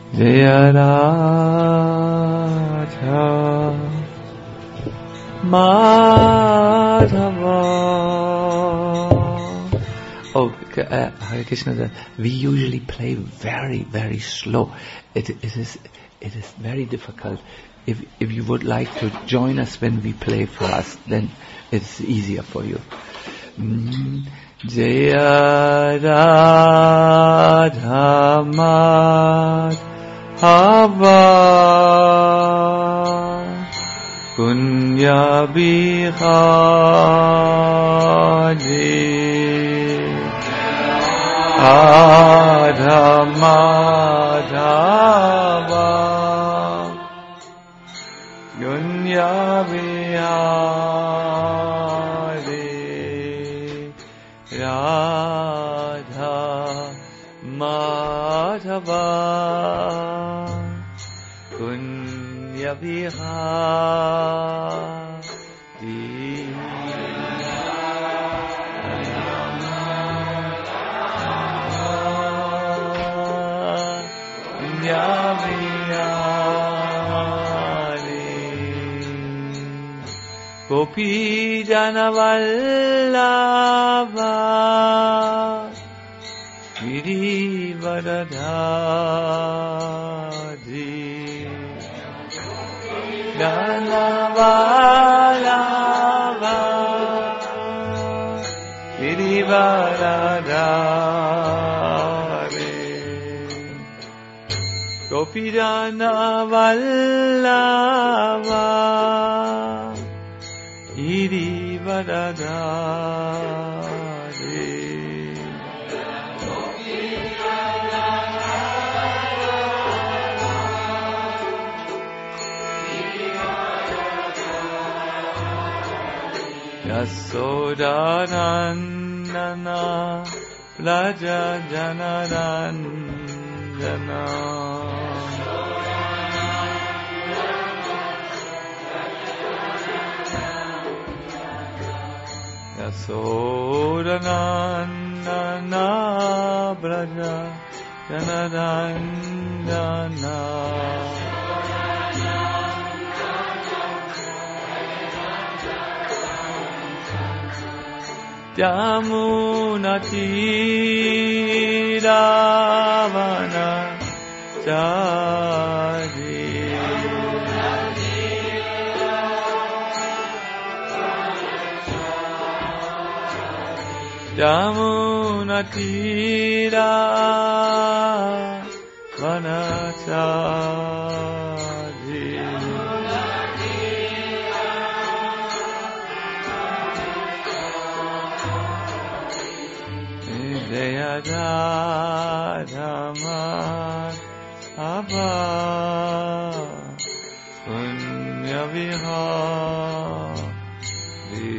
Jaya Radha Madhava. Oh, Hare Krishna, we usually play very, very slow. It is very difficult. If you would like to join us when we play fast, then it's easier for you. Jaya Radha Madhava Kunya Bihari Radha Madhava Kunya Bihari Radha Madhava Kunya Bihari Gopi Jana Vallabha Girivardhari Jana Vallabha Girivardhari Gopi Jana Vallabha Girivardhari Yasodanandana Vraja Janaranjana Yasodanandana Vraja Janaranjana Yamunatiravana Chari Yamunatiravana Chari Jaya Radha Madhava Punya Vihari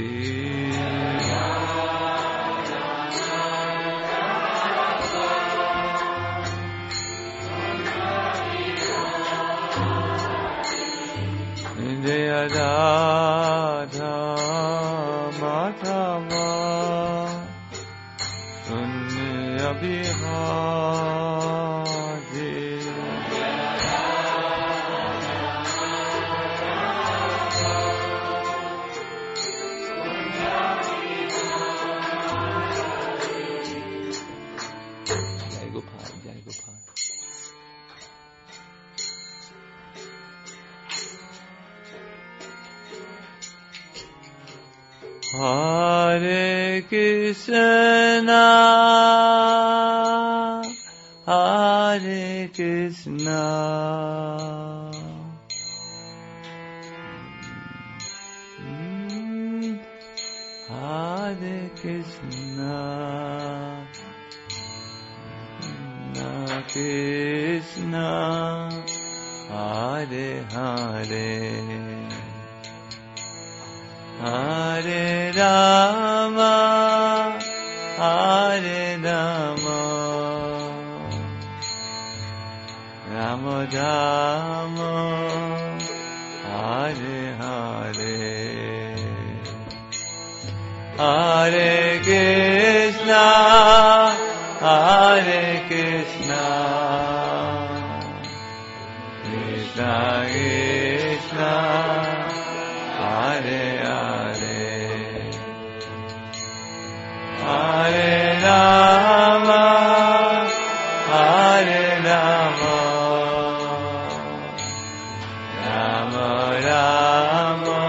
Jaya Radha Madhava Punya Vihari Jai Gopal, Jai Gopal. Hare Krishna, Hare Krishna, Hare Krishna, Krishna, Hare Hare, Hare Rama, Hare Rama, Rama Rama, Hare Hare, Hare Krishna, Krishna, Hare Hare, Hare Rama, Hare Rama, Rama Rama,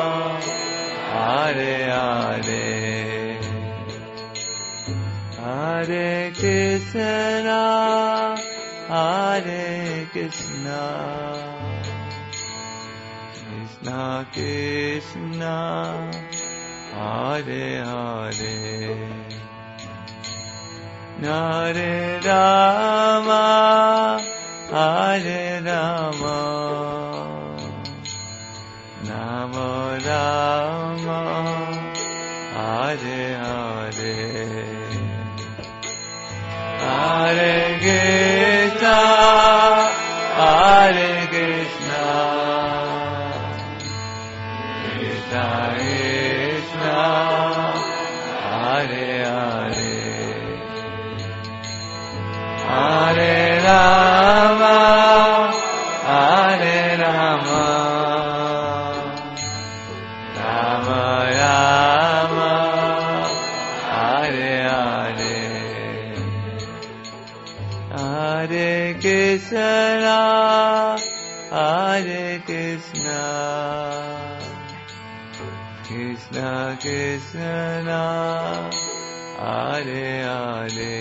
Hare Hare, Hare Krishna, Hare Krishna, Krishna Krishna, Hare Hare, Hare Rama, Hare Rama, Rama Rama, Hare Hare, Hare Krishna, Hare Krishna, Krishna Krishna, Hare Hare, Hare Rama, Hare Rama, Rama Rama, Hare Hare, Hare Krishna, Hare Krishna, Krishna Krishna, Hare Hare,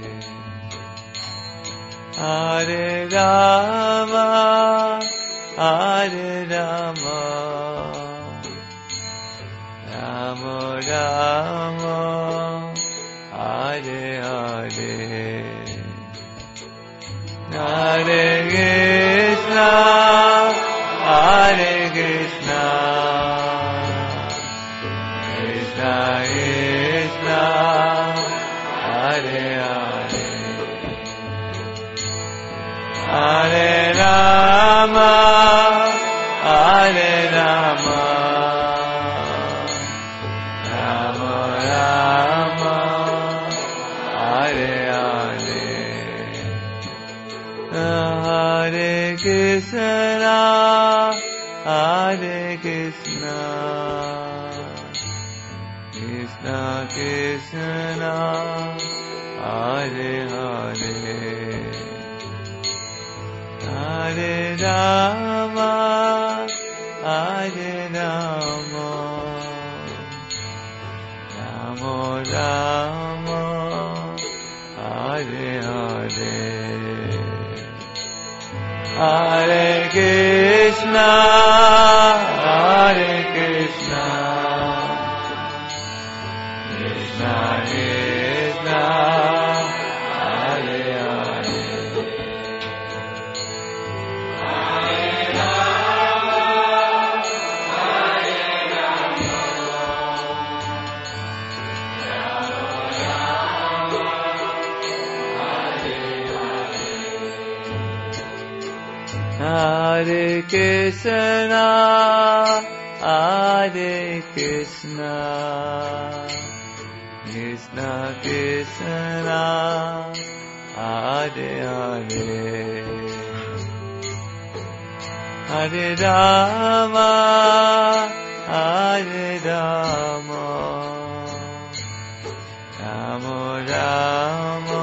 Hare Rama, Hare Rama, Rama Rama, Hare Hare, Hare Krishna, Hare Krishna, Krishna Krishna, Hare Hare, Hare Rama, Hare Rama, Rama Rama, Hare Hare, Hare Krishna, Hare Krishna, Krishna Krishna, Hare Hare, Hare Rama, Hare Rama, Rama Rama, Hare Hare, Hare Krishna, Hare Krishna, Krishna Krishna, Hare Hare, Hare Krishna, Hare Krishna, Krishna Krishna, Hare Hare, Hare Rama, Hare Rama, Rama Rama,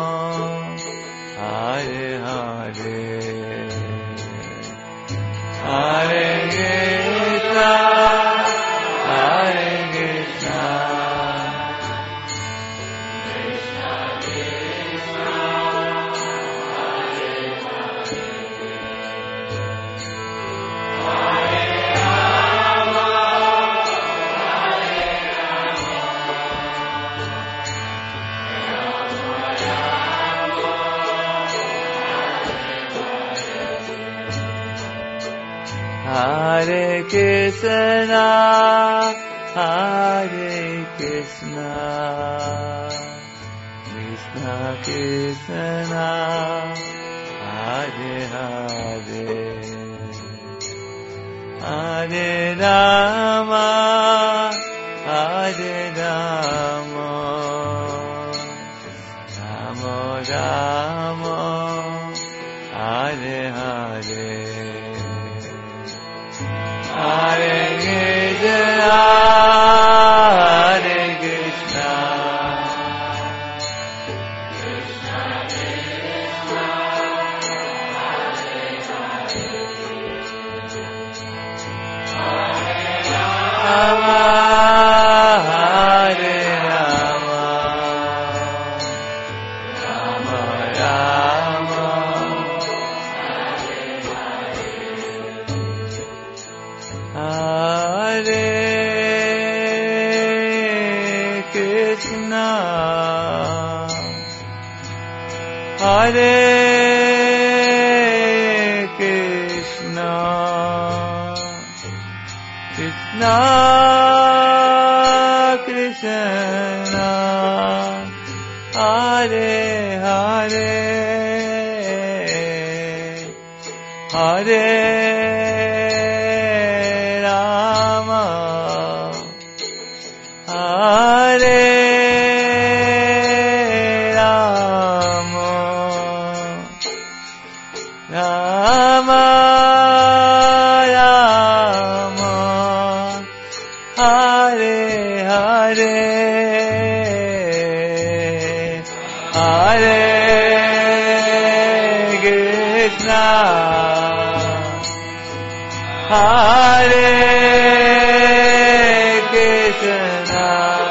Hare Hare, Hare Krishna, Hare Krishna, Krishna Krishna, Hare Hare, Hare Rama, Hare Rama, Hare Krishna, Hare Krishna, Krishna Krishna, Hare Hare, Hare Rama, Hare Rama, Rama Rama, Hare Hare, Hare Krishna, Hare Krishna, Krishna Krishna, Hare Rama, Hare Rama, Rama Rama, Hare Krishna, Hare Krishna, Krishna Krishna, Hare Hare, Hare Rama, Hare Rama, Rama Rama, Hare Hare, Hare Krishna, Hare Krishna,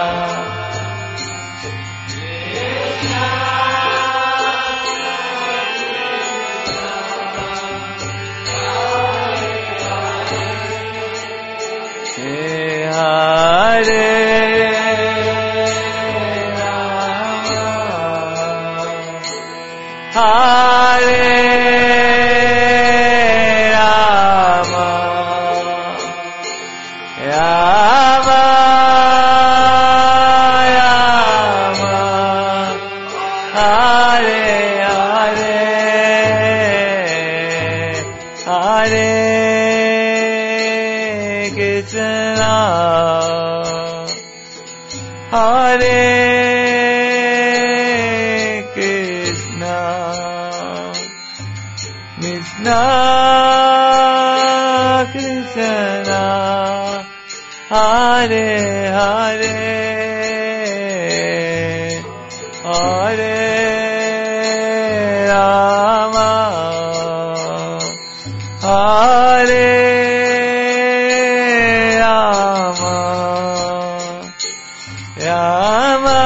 Hare Rama, Hare Rama, Rama Rama, Hare Hare, Hare Krishna, Hare Krishna, Krishna Krishna, Hare Hare, Hare Rama, Hare Rama, Rama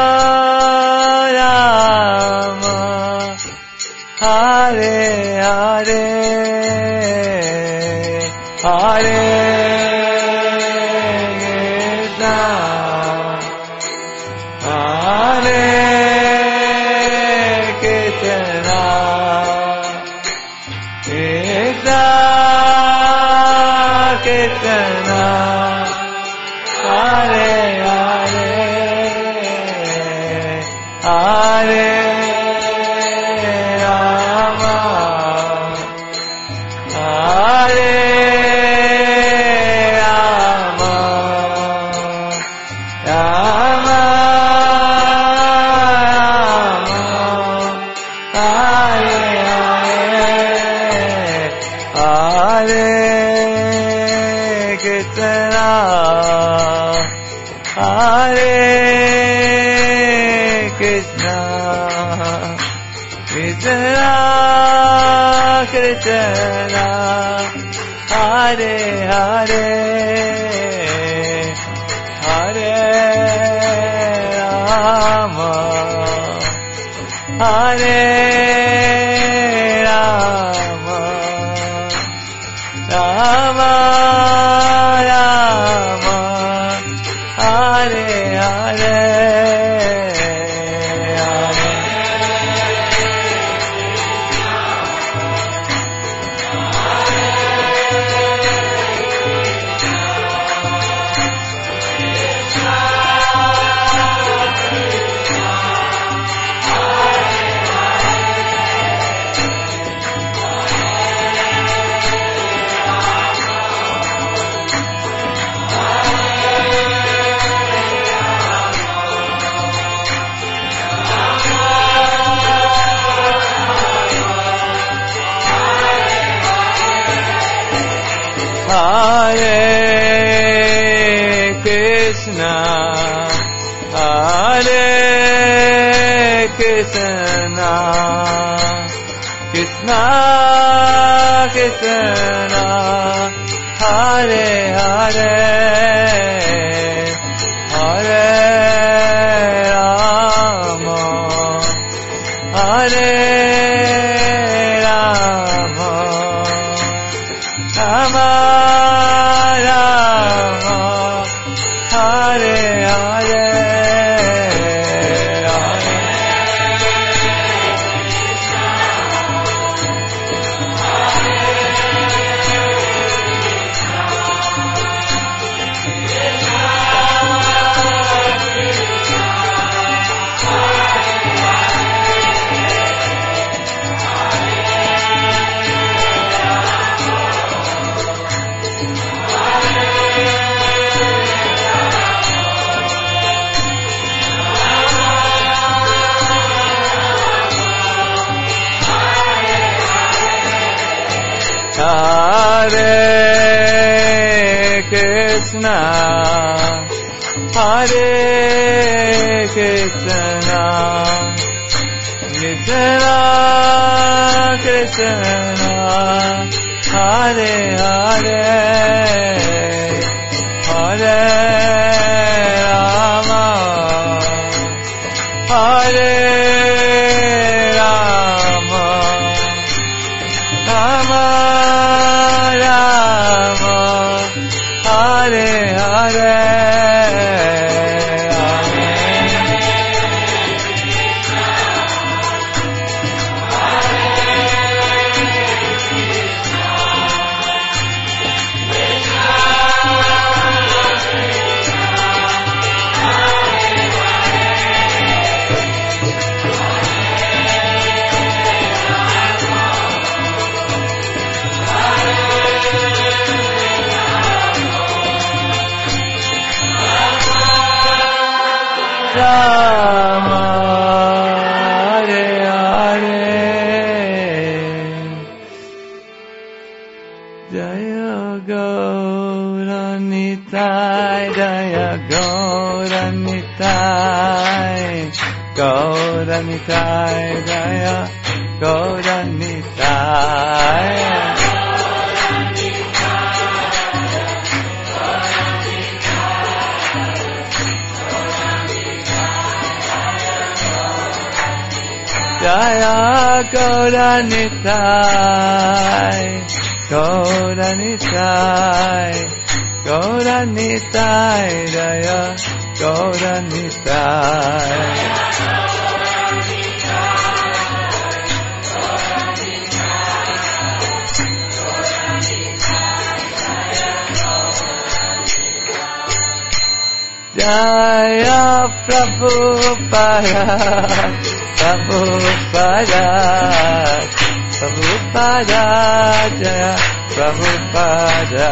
Rama, Hare Hare, Hare Krishna, Hare Krishna, Krishna Krishna, Hare Hare, Hare Rama, Hare Rama, Rama Rama, Hare Hare, Hare Krishna, Hare Krishna, Krishna Krishna, Hare Hare, Hare Rama, Hare Rama, Rama Rama, Hare Hare, Hare Krishna, Hare Krishna, Krishna Krishna, Hare Hare, Hare Rama, Hare Rama, Rama Rama, Hare Hare, Hare Krishna, Hare Krishna, Krishna Krishna, Hare Hare, Hare Rama, Hare Rama, Rama Rama, Hare Hare, Rama, Hare Hare, Jaya Gauranitai, Jaya Gauranitai, Gauranitai, Jaya Gauranitai. Jaya Gauranitai, Gauranitai, Gauranitai, Jaya Gauranitai. Jaya Prabhupada, Prabhupada, Prabhupada, Jaya Prabhupada.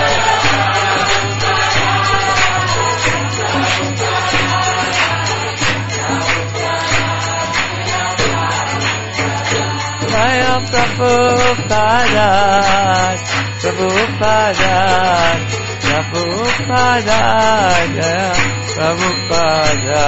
Jaya Prabhupada, Prabhupada, Prabhupada, Jaya Prabhupada.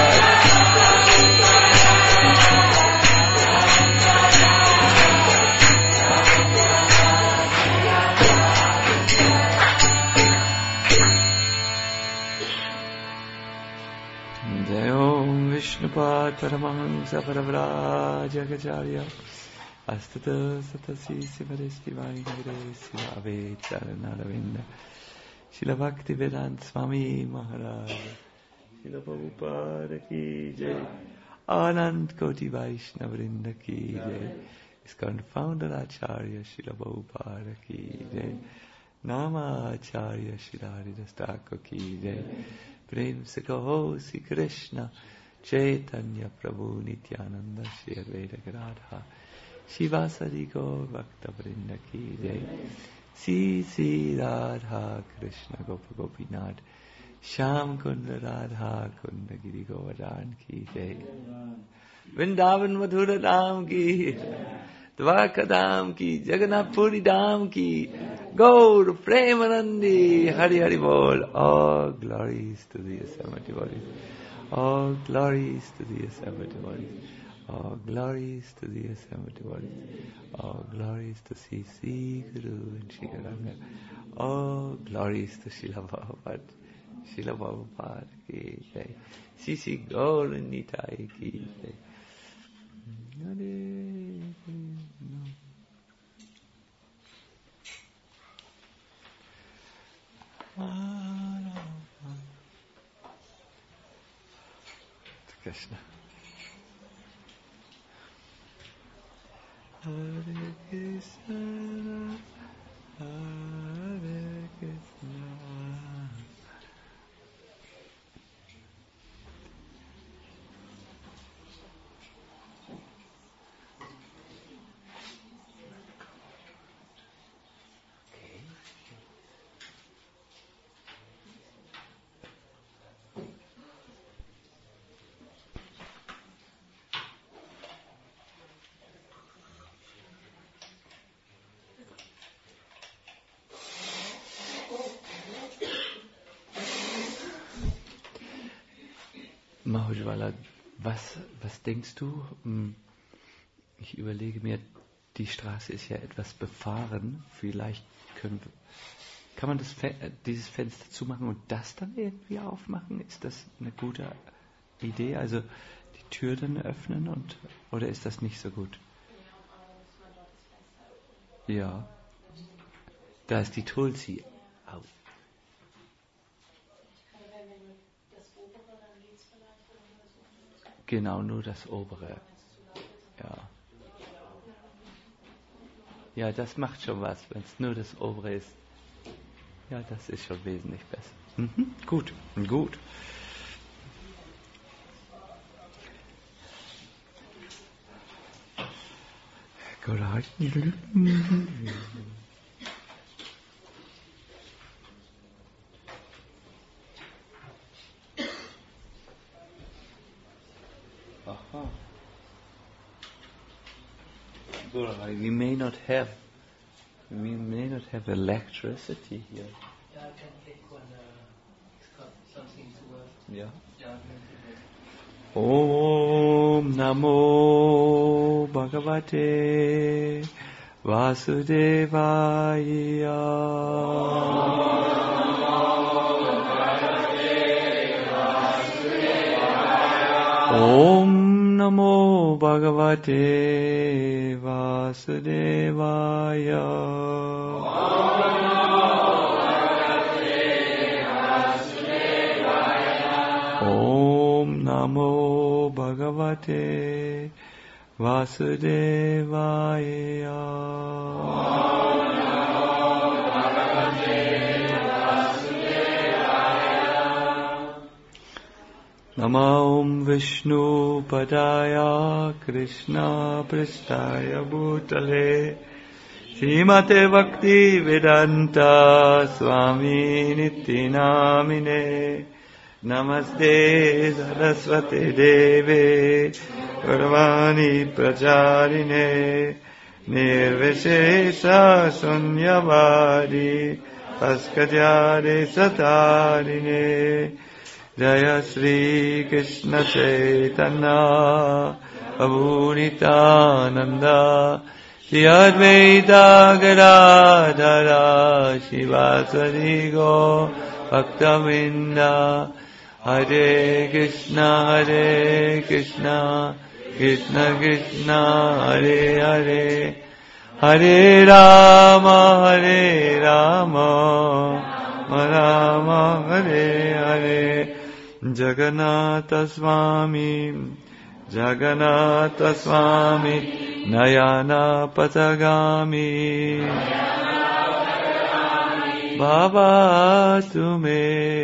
Vishnupad Paramahamsa Paravrajagacharya Astata Satasi Sivaresti Vaingre Silave Charanaravinda Srila Bhaktivedanta Swami Maharaj Srila Prabhupada Ki Jai Anand Koti Vaishnavrinda Ki Jai ISKCON Founder Acharya Srila Prabhupada Ki Jai Nama Acharya Srila Haridas Thakur Ki Jai Prem se kaho Sri Krishna Chaitanya Prabhu Nityananda Shri Advaita Gadadhar Shivasari Gaur Bhakta Vrinda Ki Jai Sri Radha Krishna Gopa Gopinath Shyam Kunda Radha Kunda Giri Govardhan Ki Jai Vrindavan Madhura Dham Ki Dwarka Dham ki, Jagannath Puri Dham ki, Gaur Premanandi, Hari Hari Bol. All glories to the assembled devotees. All glories to the assembled devotees. All glories to the assembled devotees. All glories to C.C. Guru and Shri Garanga. All glories to Srila Prabhupada. Srila Prabhupada ki jai. C.C. Gaur and Nitai ki jai. Krishna. Hare Krishna, Hare Krishna. Mahujwala, was denkst du? Ich überlege mir, die Straße ist ja etwas befahren. Vielleicht kann man dieses Fenster zumachen und das dann irgendwie aufmachen? Ist das eine gute Idee? Also die Tür dann öffnen oder ist das nicht so gut? Ja. Da ist die Tulsi. Au. Genau, nur das obere. Ja. Ja, das macht schon was, wenn es nur das obere ist. Ja, das ist schon wesentlich besser. Mhm. Gut, gut. We may not have electricity here. Yeah, I can click when it's got something to work. Yeah. Yeah. Om Namo Bhagavate Vasudevaya. Om Namo Bhagavate Vasudevaya. Om Namo Bhagavate Vasudevaya. Namo Vishnu Padaya Krishna Pristaya Bhutale Srimate Bhakti Vedanta Swami Niti Namine Namaste Saraswate Deve Gurvani Pracharine Nirvishesha Sunyavadi Paskadyade Satarine Jaya Sri Krishna Chaitanya Prabhu Nityananda Shri Advaita Gadadhara Shivasari Go Bhaktavinda Hare Krishna Krishna Krishna Hare Hare Hare Rama Rama Hare Hare Jagannatha Swami Nayana Patagami Baba Tume.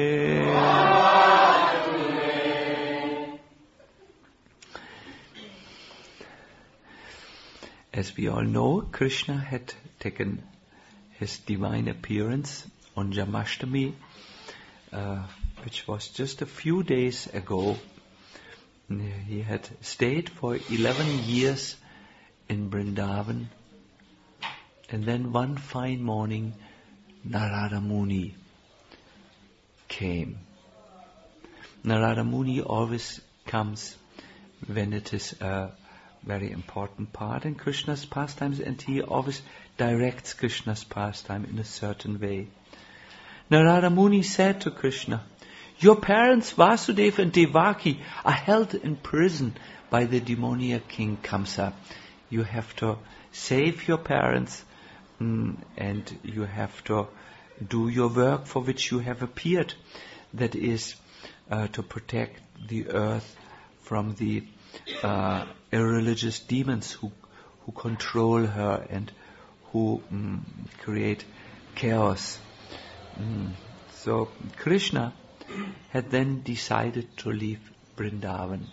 As we all know, Krishna had taken his divine appearance on Jamashtami, which was just a few days ago. He had stayed for 11 years in Vrindavan. And then one fine morning, Narada Muni came. Narada Muni always comes when it is a very important part in Krishna's pastimes, and he always directs Krishna's pastime in a certain way. Narada Muni said to Krishna, "Your parents Vasudeva and Devaki are held in prison by the demoniac king Kamsa. You have to save your parents, and you have to do your work for which you have appeared. That is, to protect the earth from the irreligious demons who control her and who create chaos." So Krishna had then decided to leave Vrindavan.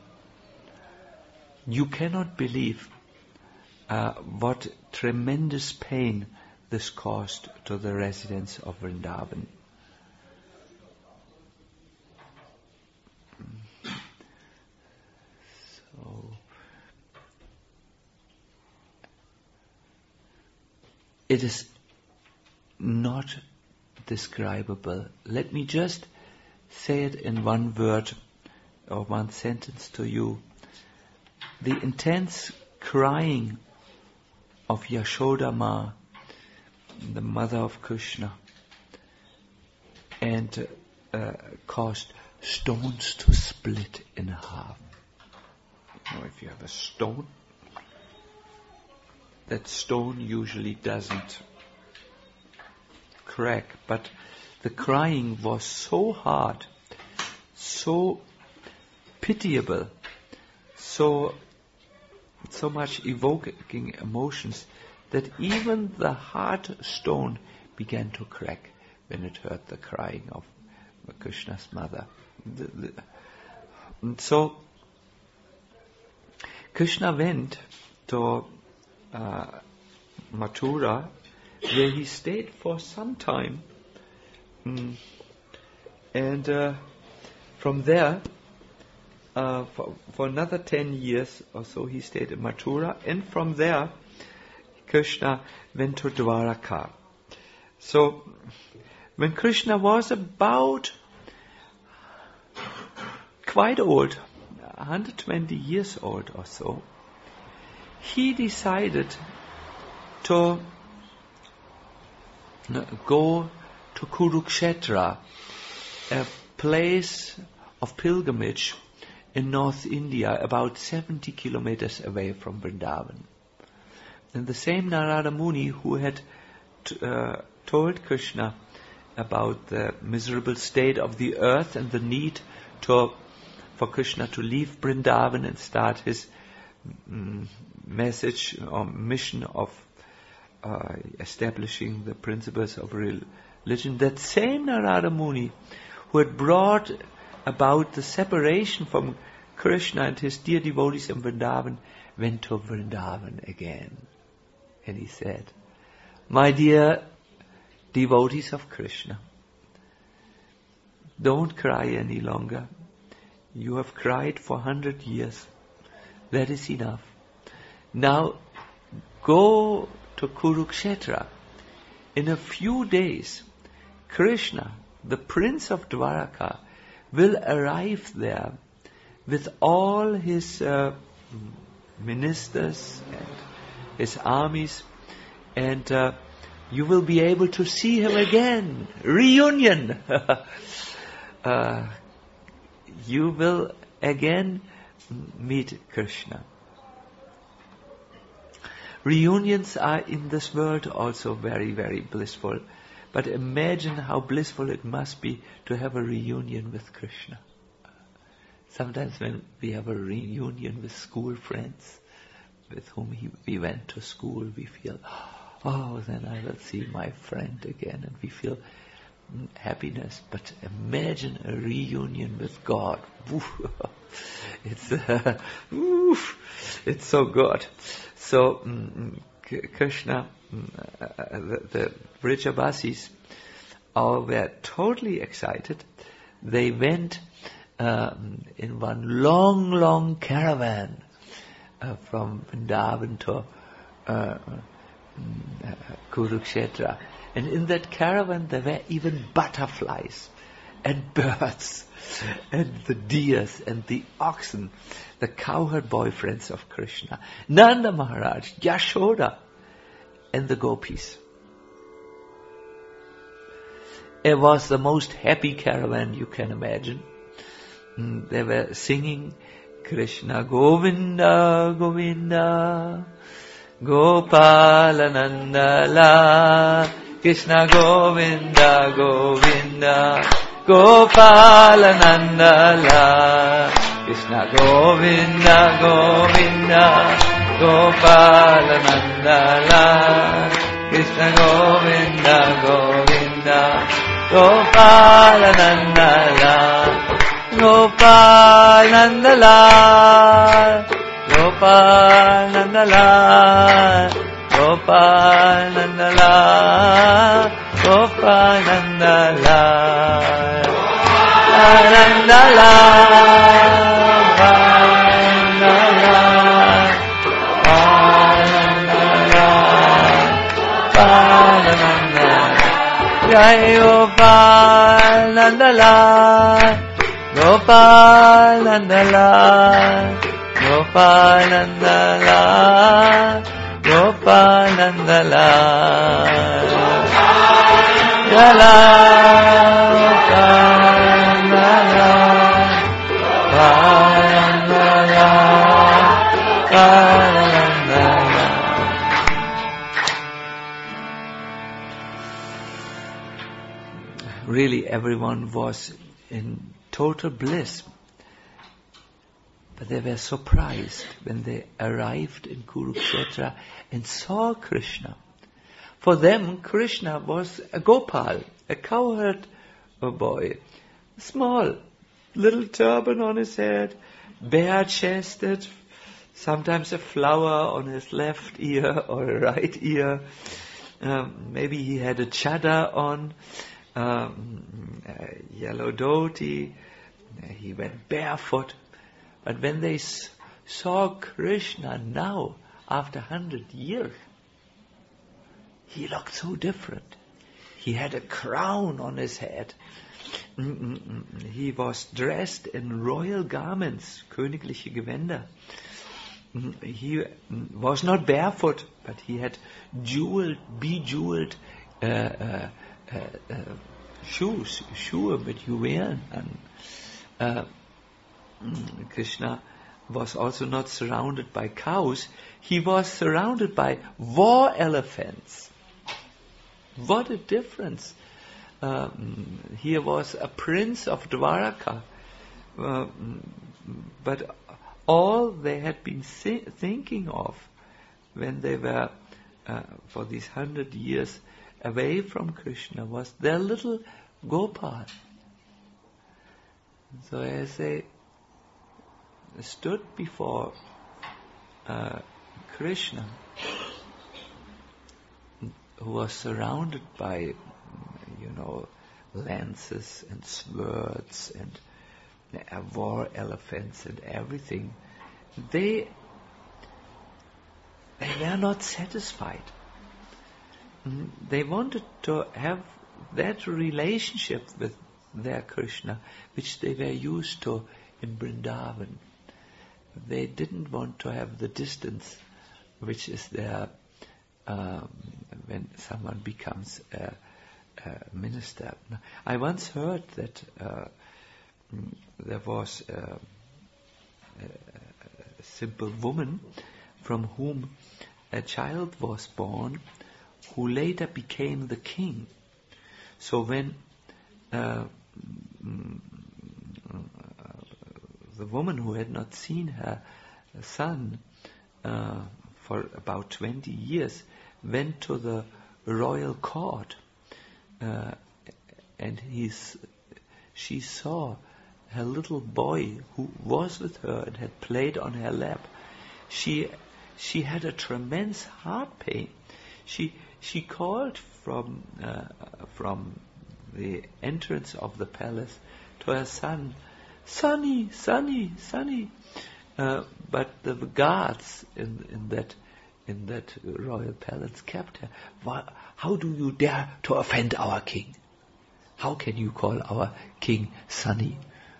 You cannot believe what tremendous pain this caused to the residents of Vrindavan. So it is not describable. Let me just say it in one word or one sentence to you. The intense crying of Yashoda Ma, the mother of Krishna, and caused stones to split in half. Now, if you have a stone, that stone usually doesn't crack, but the crying was so hard, so pitiable, so much evoking emotions, that even the hard stone began to crack when it heard the crying of Krishna's mother. And so Krishna went to Mathura, where he stayed for some time, and from there, for another 10 years or so, he stayed in Mathura, and from there, Krishna went to Dwaraka. So, when Krishna was about quite old, 120 years old or so, he decided to go to Kurukshetra, a place of pilgrimage in North India, about 70 kilometers away from Vrindavan. And the same Narada Muni who had told Krishna about the miserable state of the earth and the need for Krishna to leave Vrindavan and start his message or mission of establishing the principles of religion, that same Narada Muni who had brought about the separation from Krishna and his dear devotees in Vrindavan went to Vrindavan again. And he said, "My dear devotees of Krishna, don't cry any longer. You have cried for 100 years. That is enough. Now go to Kurukshetra. In a few days, Krishna, the Prince of Dwaraka, will arrive there with all his ministers and his armies, and you will be able to see him again. Reunion! You will again meet Krishna." Reunions are in this world also very, very blissful. But imagine how blissful it must be to have a reunion with Krishna. Sometimes when we have a reunion with school friends with whom we went to school, we feel, oh, then I will see my friend again, and we feel happiness. But imagine a reunion with God. It's so good. So Krishna, the Vrijabasis, were totally excited. They went in one long, long caravan from Vrindavan to Kurukshetra. And in that caravan there were even butterflies and birds and the deers and the oxen, the cowherd boyfriends of Krishna, Nanda Maharaj, Yashoda, and the gopis. It was the most happy caravan you can imagine. They were singing Krishna Govinda Govinda Gopalananda La, Krishna Govinda Govinda Gopalananda La, Krishna Govinda Govinda Gopalananda La, Krishna Govinda Govinda Gopalananda La, Gopal Nanda Lal, Gopal Nanda Lal, Gopal Nanda Lal, Gopal Nanda Lal, Nanda Lal, Nanda Lal, Nanda Lal, Jai Gopal Nanda Lal, Gopal Nanda Lal, Gopal Nanda Lal, Gopal Nanda Lal, Gopal Nanda Lal, Gopal Nanda Lal. Really, everyone was in total bliss. But they were surprised when they arrived in Kurukshetra and saw Krishna. For them, Krishna was a Gopal, a cowherd boy, small, little turban on his head, bare-chested, sometimes a flower on his left ear or right ear. Maybe he had a chadar on, a yellow dhoti. He went barefoot. But when they saw Krishna now, after 100 years, he looked so different. He had a crown on his head. He was dressed in royal garments, königliche Gewänder. He was not barefoot, but he had bejeweled Schuhe mit Juwelen an. Krishna was also not surrounded by cows. He was surrounded by war elephants. What a difference. Here was a prince of Dwaraka. But all they had been thinking of when they were, for these 100 years, away from Krishna was their little Gopal. So as they stood before Krishna, who was surrounded by, lances and swords and war elephants and everything, they were not satisfied. They wanted to have that relationship with their Krishna, which they were used to in Vrindavan. They didn't want to have the distance which is there when someone becomes a minister. I once heard that there was a simple woman from whom a child was born who later became the king. So when the woman who had not seen her son for about 20 years went to the royal court, and she saw her little boy who was with her and had played on her lap. She had a tremendous heart pain. She called from the entrance of the palace to her son, "Sonny, Sonny, Sonny, but the guards in that royal palace kept her. How do you dare to offend our king? How can you call our king Sunny?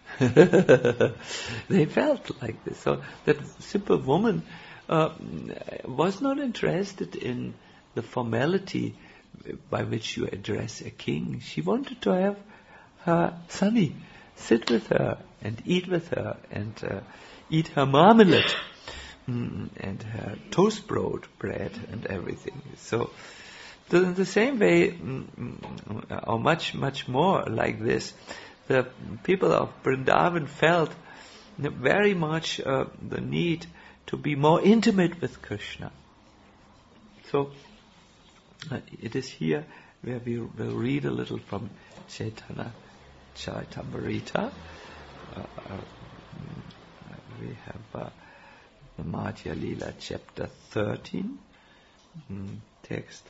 They felt like this. So that simple woman was not interested in the formality by which you address a king. She wanted to have her Sunny sit with her and eat with her and eat her marmalade and her toast bread and everything. So the same way, or much more like this, the people of Vrindavan felt very much the need to be more intimate with Krishna. So it is here where we will read a little from Chaitanya Charitamrita. We have the Madhya Leela chapter 13, text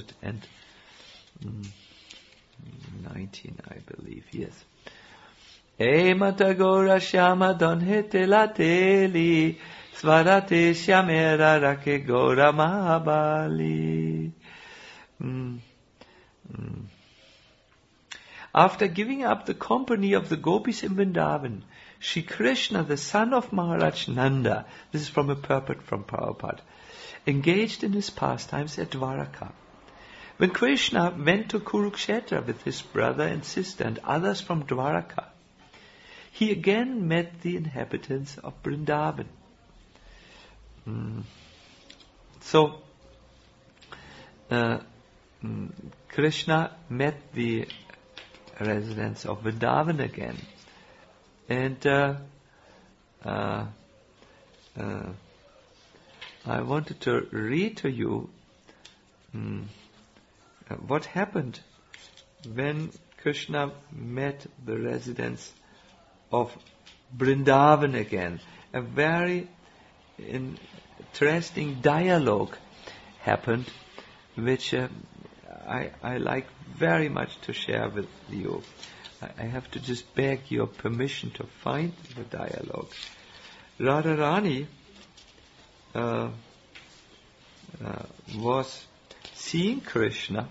119, I believe, yes. E mata gora shyama donhete lateli svarate shyamera rake gora mahabali. After giving up the company of the gopis in Vrindavan, Shri Krishna, the son of Maharaj Nanda, this is from a purport from Prabhupada, engaged in his pastimes at Dwaraka. When Krishna went to Kurukshetra with his brother and sister and others from Dwaraka, he again met the inhabitants of Vrindavan. So, Krishna met the residents of Vrindavan again. And I wanted to read to you what happened when Krishna met the residents of Vrindavan again. A very interesting dialogue happened, which I like very much to share with you. I have to just beg your permission to find the dialogue. Radharani was seeing Krishna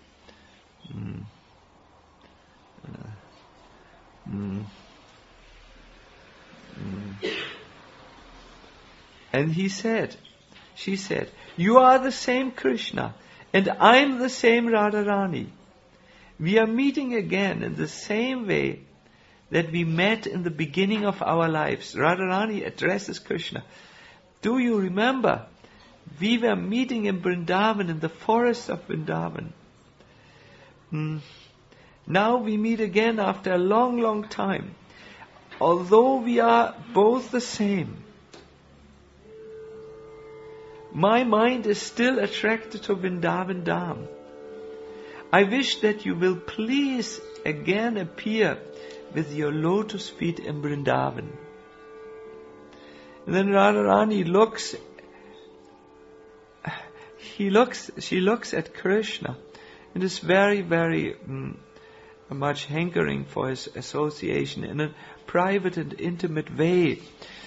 and she said, "You are the same Krishna and I'm the same Radharani. We are meeting again in the same way that we met in the beginning of our lives." Radharani addresses Krishna. "Do you remember? We were meeting in Vrindavan, in the forest of Vrindavan. Now we meet again after a long, long time. Although we are both the same, my mind is still attracted to Vrindavan Dham. I wish that you will please again appear with your lotus feet in Vrindavan." And then Radharani she looks at Krishna and is very, very much hankering for his association in a private and intimate way.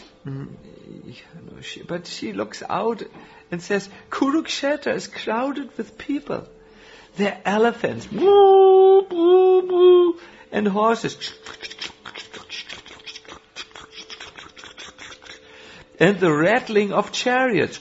But she looks out and says, "Kurukshetra is crowded with people. There are elephants, boo, boo, boo, and horses, and the rattling of chariots.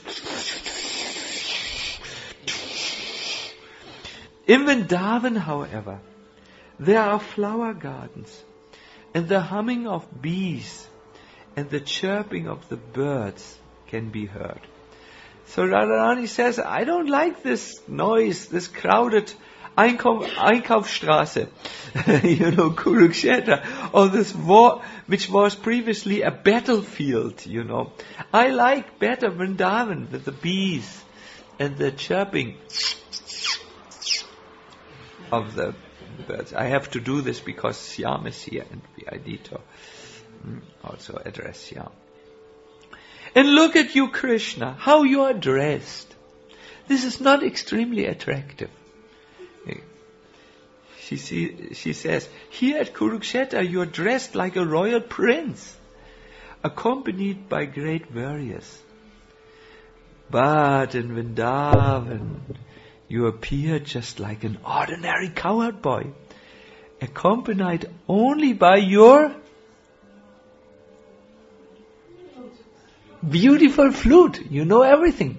In Vrindavan, however, there are flower gardens, and the humming of bees and the chirping of the birds can be heard." So Radharani says, "I don't like this noise, this crowded Einkaufsstraße, Kurukshetra, or this war, which was previously a battlefield, I like better Vrindavan with the bees and the chirping of the birds." I have to do this because Syam is here and I need to also address Syam. "And look at you, Krishna, how you are dressed. This is not extremely attractive." She says, "Here at Kurukshetra you are dressed like a royal prince. accompanied by great warriors. But in Vrindavan, you appear just like an ordinary cowherd boy, accompanied only by your beautiful flute. You know everything.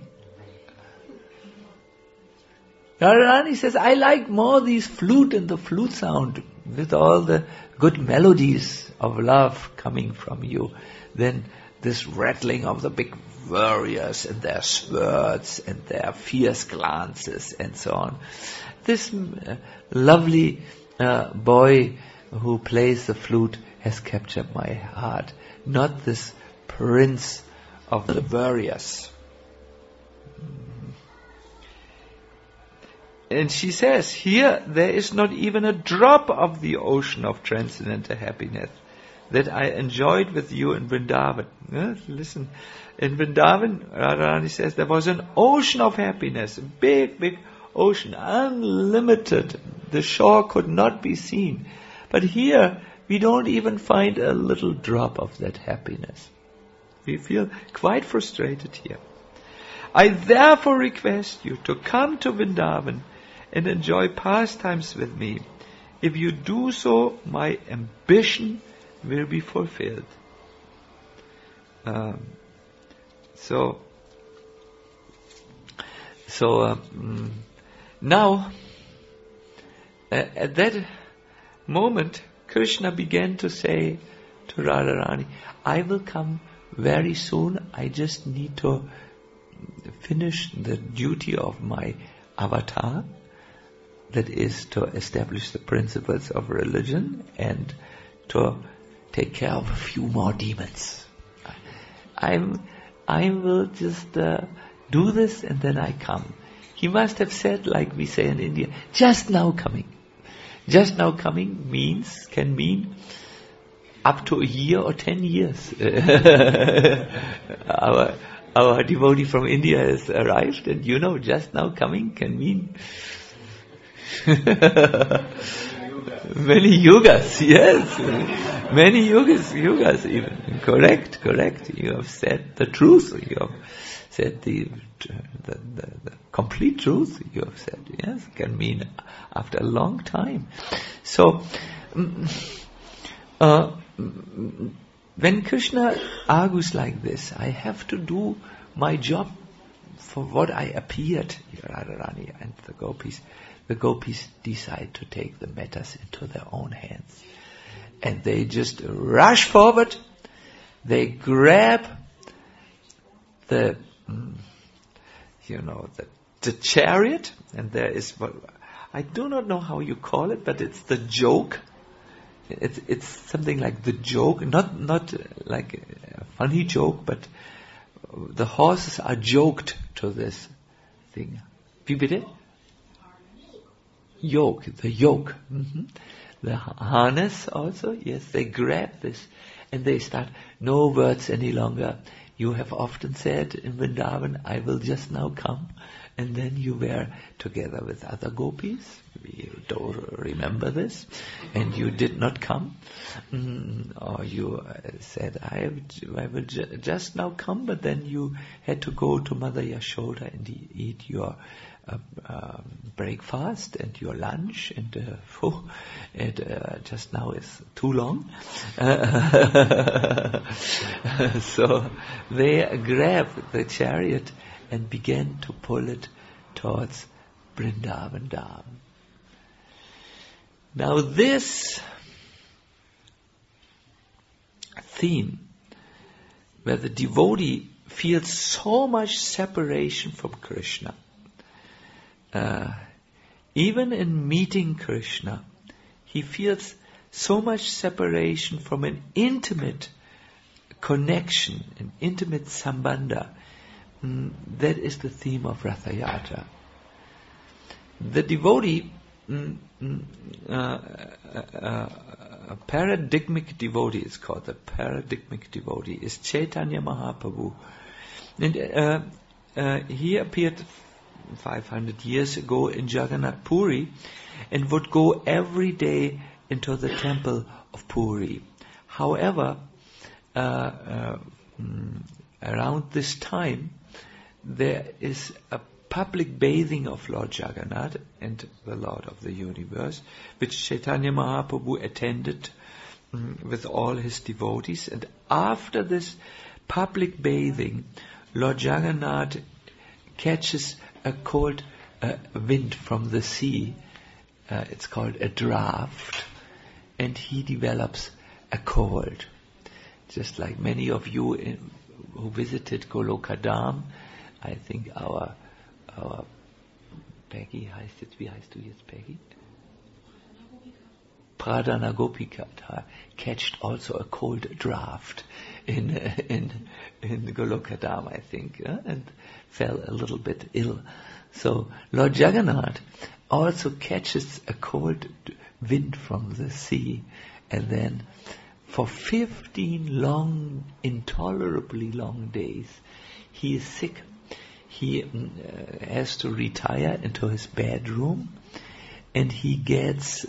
Radharani says, I like more these flute and the flute sound with all the good melodies of love coming from you than this rattling of the big warriors and their swords and their fierce glances and so on. This lovely boy who plays the flute has captured my heart, not this prince of the warriors. And she says, here there is not even a drop of the ocean of transcendental happiness that I enjoyed with you in Vrindavan. Yes, listen, in Vrindavan, Radharani says, there was an ocean of happiness, a big, big ocean, unlimited. The shore could not be seen. But here, we don't even find a little drop of that happiness. We feel quite frustrated here. I therefore request you to come to Vrindavan and enjoy pastimes with me. If you do so, my ambition will be fulfilled. Now, at that moment, Krishna began to say to Radharani, I will come very soon. I just need to finish the duty of my avatar, that is to establish the principles of religion and to take care of a few more demons. I will just do this and then I come. He must have said, like we say in India, just now coming. Just now coming can mean up to a year or 10 years. Our devotee from India has arrived, and just now coming can mean many yugas, yes. Many yugas even. Correct. You have said the truth. You have said the complete truth. You have said, yes, can mean after a long time. So, when Krishna argues like this, I have to do my job for what I appeared, Radharani and the gopis. The gopis decide to take the matters into their own hands. And they just rush forward. They grab the chariot, and there is I do not know how you call it, but it's the joke. It's something like the joke, not like a funny joke, but the horses are joked to this thing. Wie bitte? Yoke, the yoke. Mm-hmm. The harness also, yes, they grab this and they start, no words any longer. You have often said in Vrindavan, I will just now come. And then you were together with other gopis. You don't remember this. And you did not come. Or you said, I will just now come, but then you had to go to Mother Yashoda and eat your breakfast and your lunch. And just now is too long. So they grabbed the chariot and began to pull it towards Vrindavan Dham. Now this theme, where the devotee feels so much separation from Krishna, even in meeting Krishna, he feels so much separation from an intimate connection, an intimate sambandha. That is the theme of Ratha Yatra. The devotee, a paradigmic devotee is called, the paradigmic devotee is Chaitanya Mahaprabhu. And he appeared 500 years ago in Jagannath Puri and would go every day into the temple of Puri. However, around this time, there is a public bathing of Lord Jagannath and the Lord of the Universe, which Chaitanya Mahaprabhu attended with all his devotees. And after this public bathing, Lord Jagannath catches a cold wind from the sea. It's called a draft, and he develops a cold. Just like many of you who visited Golokadam, I think our Peggy, wie heißt du jetzt, Peggy? Pradana Gopika catched also a cold draft in Golokadam, I think, and fell a little bit ill. So Lord Jagannath also catches a cold wind from the sea, and then for 15 long, intolerably long days, he is sick. He has to retire into his bedroom, and he gets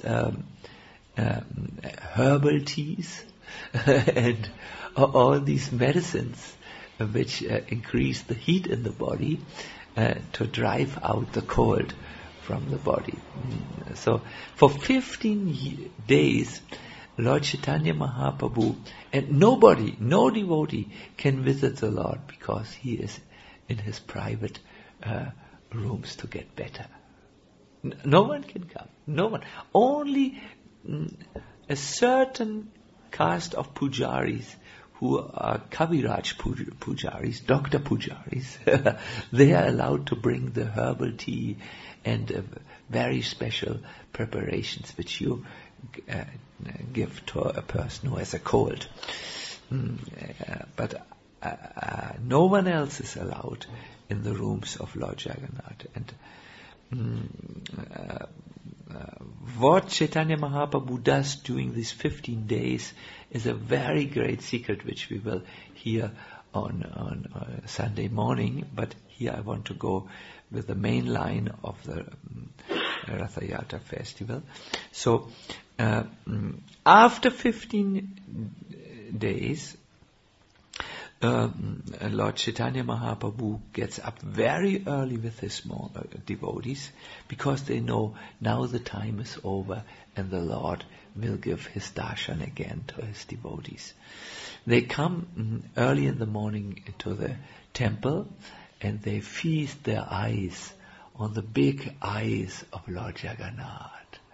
herbal teas and all these medicines which increase the heat in the body to drive out the cold from the body. So for 15 days, Lord Chaitanya Mahaprabhu, and nobody, no devotee can visit the Lord because he is in his private rooms to get better. No one can come. No one. Only a certain caste of pujaris who are Kaviraj pujaris, doctor pujaris, they are allowed to bring the herbal tea and very special preparations which you give to a person who has a cold. But no one else is allowed in the rooms of Lord Jagannath. And what Chaitanya Mahaprabhu does during these 15 days is a very great secret which we will hear on Sunday morning. But here I want to go with the main line of the Ratha Yatra festival. So after 15 days, Lord Chaitanya Mahaprabhu gets up very early with his devotees, because they know now the time is over and the Lord will give his darshan again to his devotees. They come early in the morning to the temple, and they feast their eyes on the big eyes of Lord Jagannath.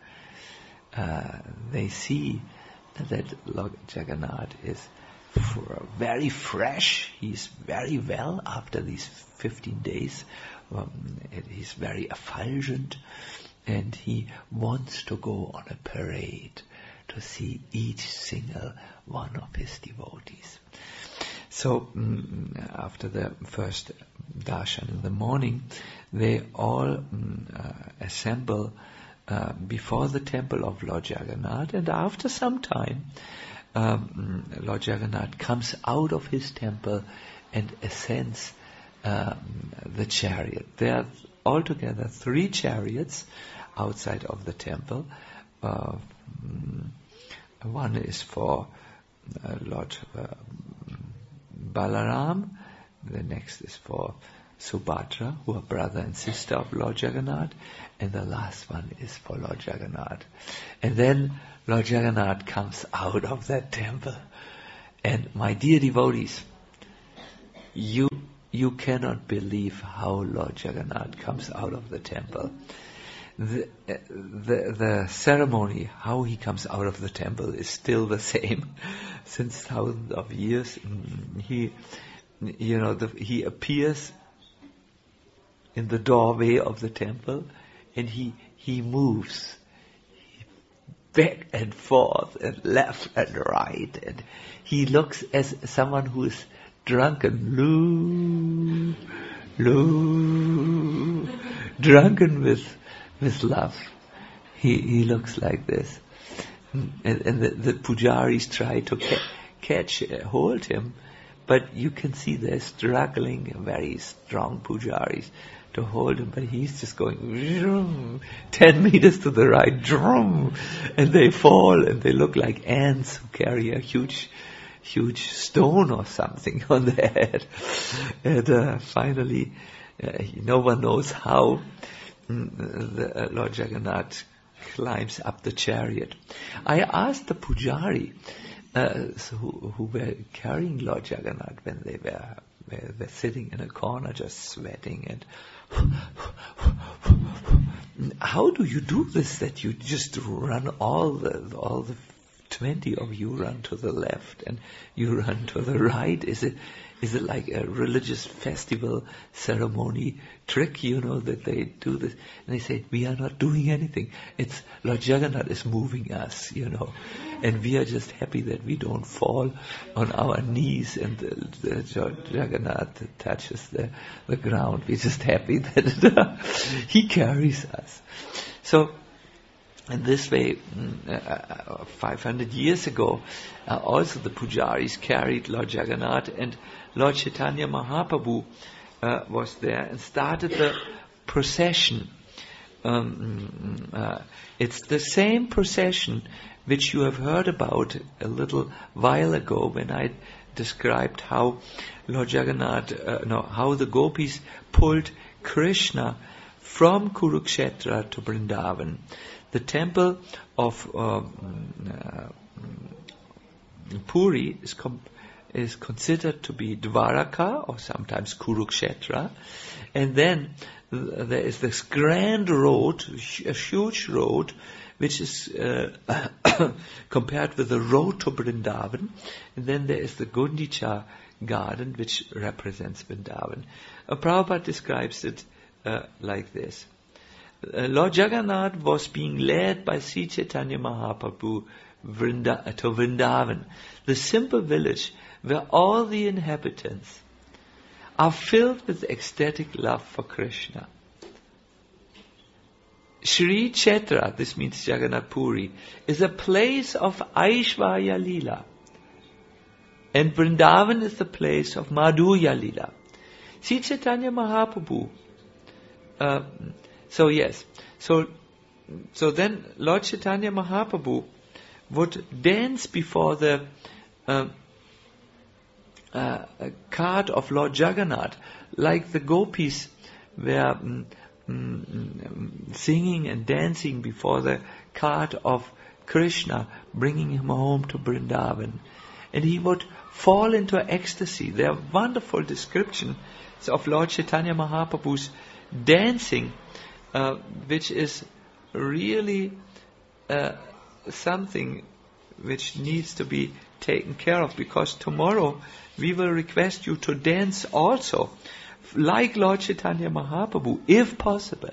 They see that Lord Jagannath is very fresh. He's very well after these 15 days. He's very effulgent, and he wants to go on a parade to see each single one of his devotees. So after the first darshan in the morning, they all assemble before the temple of Lord Jagannath, and after some time, Lord Jagannath comes out of his temple and ascends the chariot. There are altogether 3 chariots outside of the temple. One is for Lord Balaram, the next is for Subhadra, who are brother and sister of Lord Jagannath, and the last one is for Lord Jagannath. And then Lord Jagannath comes out of that temple. And my dear devotees, you cannot believe how Lord Jagannath comes out of the temple. The ceremony, how he comes out of the temple, is still the same since thousands of years. He appears in the doorway of the temple, and he moves back and forth and left and right, and he looks as someone who is drunken, drunken with love. He looks like this, and the pujaris try to hold him, but you can see they're struggling, very strong pujaris, to hold him, but he's just going 10 meters to the right, and they fall, and they look like ants who carry a huge huge stone or something on their head. And finally, no one knows how Lord Jagannath climbs up the chariot. I asked the pujari who were carrying Lord Jagannath when they were sitting in a corner just sweating and how do you do this, that you just run all the 20 of you run to the left and you run to the right? Is it like a religious festival ceremony trick, that they do this? And they say, we are not doing anything. It's Lord Jagannath is moving us, and we are just happy that we don't fall on our knees and the Jagannath touches the ground. We're just happy that he carries us. So, in this way, 500 years ago, also the pujaris carried Lord Jagannath, and Lord Chaitanya Mahaprabhu was there and started the procession. It's the same procession which you have heard about a little while ago when I described how Lord Jagannath, how the gopis pulled Krishna from Kurukshetra to Vrindavan. The temple of Puri is considered to be Dwaraka or sometimes Kurukshetra, and then there is this grand road, a huge road, which is compared with the road to Vrindavan, and then there is the Gundicha garden, which represents Vrindavan. Prabhupada describes it like this. Lord Jagannath was being led by Sri Chaitanya Mahaprabhu to Vrindavan, the simple village where all the inhabitants are filled with ecstatic love for Krishna. Shri Kshetra, this means Jagannath Puri, is a place of Aishvarya Leela. And Vrindavan is the place of Madhurya Leela. Sri Chaitanya Mahaprabhu. So then Lord Chaitanya Mahaprabhu would dance before the cart of Lord Jagannath, like the gopis were singing and dancing before the cart of Krishna, bringing him home to Vrindavan. And he would fall into ecstasy. There are wonderful descriptions of Lord Chaitanya Mahaprabhu's dancing, which is really something which needs to be taken care of, because tomorrow we will request you to dance also, like Lord Chaitanya Mahaprabhu, if possible.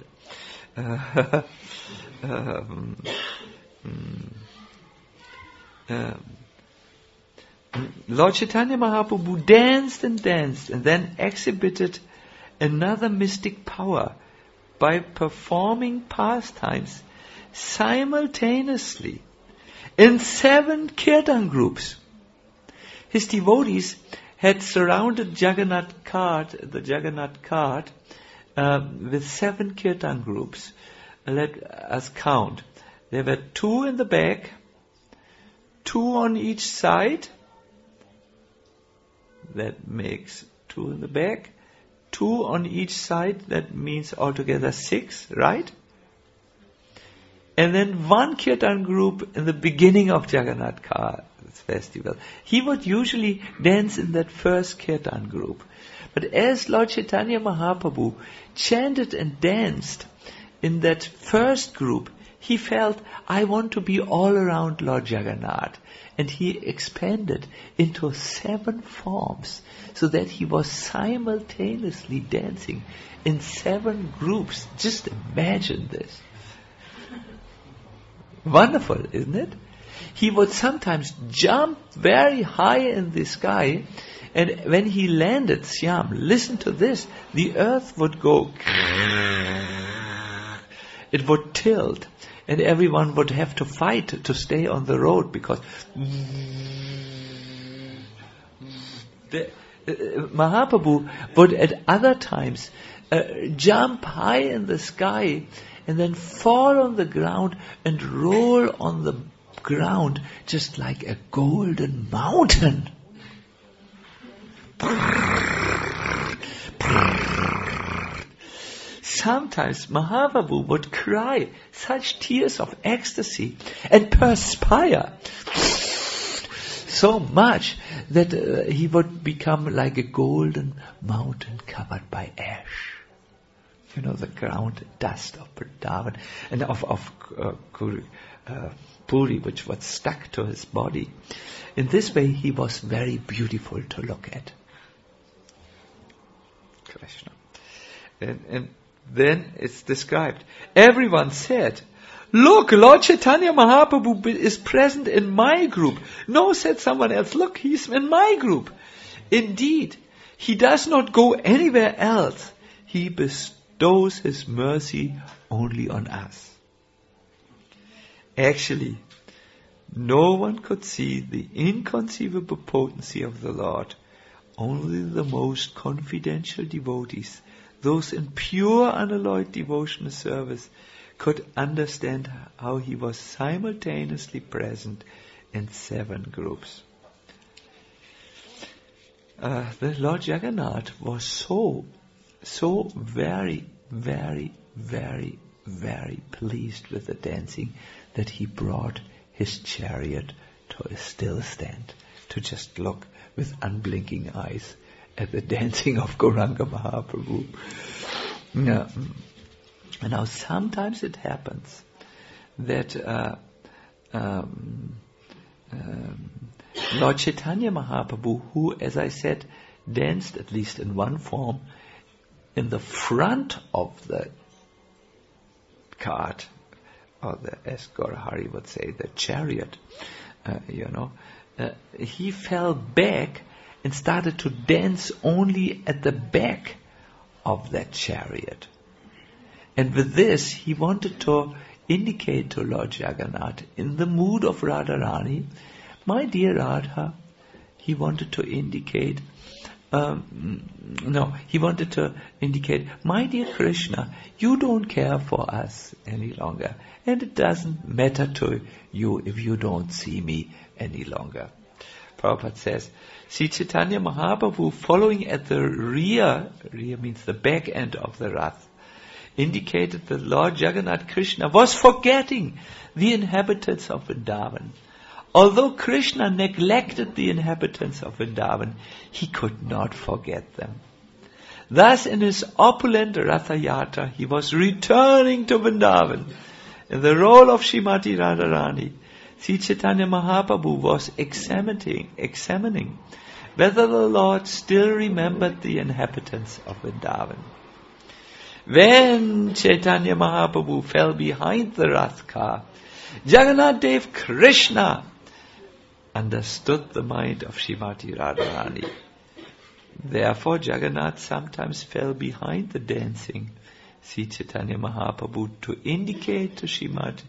Lord Chaitanya Mahaprabhu danced and then exhibited another mystic power by performing pastimes simultaneously in 7 kirtan groups. His devotees had surrounded the Jagannath cart, with 7 kirtan groups. Let us count. There were 2 in the back, 2 on each side. That makes 2 in the back, 2 on each side. That means altogether 6, right? And then 1 kirtan group in the beginning of Jagannath festival. He would usually dance in that first kirtan group. But as Lord Chaitanya Mahaprabhu chanted and danced in that first group, he felt, I want to be all around Lord Jagannath. And he expanded into 7 forms, so that he was simultaneously dancing in 7 groups. Just imagine this. Wonderful, isn't it? He would sometimes jump very high in the sky, and when he landed, Syam, listen to this, the earth would go, it would tilt, and everyone would have to fight to stay on the road, because Mahaprabhu would at other times jump high in the sky and then fall on the ground and roll on the ground just like a golden mountain. Sometimes Mahaprabhu would cry such tears of ecstasy and perspire so much that he would become like a golden mountain covered by ash. You know, the ground dust of Vrindavan and of Puri, which was stuck to his body. In this way, he was very beautiful to look at. Krishna. And then it's described. Everyone said, "Look, Lord Chaitanya Mahaprabhu is present in my group." No, said someone else, "Look, he's in my group." Indeed, he does not go anywhere else. He bestows his mercy only on us. Actually, no one could see the inconceivable potency of the Lord. Only the most confidential devotees, those in pure unalloyed devotional service, could understand how he was simultaneously present in 7 groups. The Lord Jagannath was so very, very, very, very pleased with the dancing that he brought his chariot to a still stand to just look with unblinking eyes at the dancing of Gauranga Mahaprabhu. Now sometimes it happens that Lord Chaitanya Mahaprabhu, who, as I said, danced at least in one form in the front of the cart, or as Gaurahari would say, the chariot, he fell back and started to dance only at the back of that chariot. And with this, he wanted to indicate to Lord Jagannath, in the mood of Radharani, my dear Radha, he wanted to indicate, my dear Krishna, you don't care for us any longer. And it doesn't matter to you if you don't see me any longer. Prabhupada says, Sri Chaitanya Mahaprabhu, following at the rear means the back end of the Rath, indicated that Lord Jagannath Krishna was forgetting the inhabitants of Vrindavan. Although Krishna neglected the inhabitants of Vrindavan, he could not forget them. Thus, in his opulent Ratha Yatra, he was returning to Vrindavan. In the role of Srimati Radharani, Sri Chaitanya Mahaprabhu was examining whether the Lord still remembered the inhabitants of Vrindavan. When Chaitanya Mahaprabhu fell behind the Rath car, Jagannath Dev Krishna understood the mind of Srimati Radharani. Therefore, Jagannath sometimes fell behind the dancing Sri Chaitanya Mahaprabhu to indicate to Srimati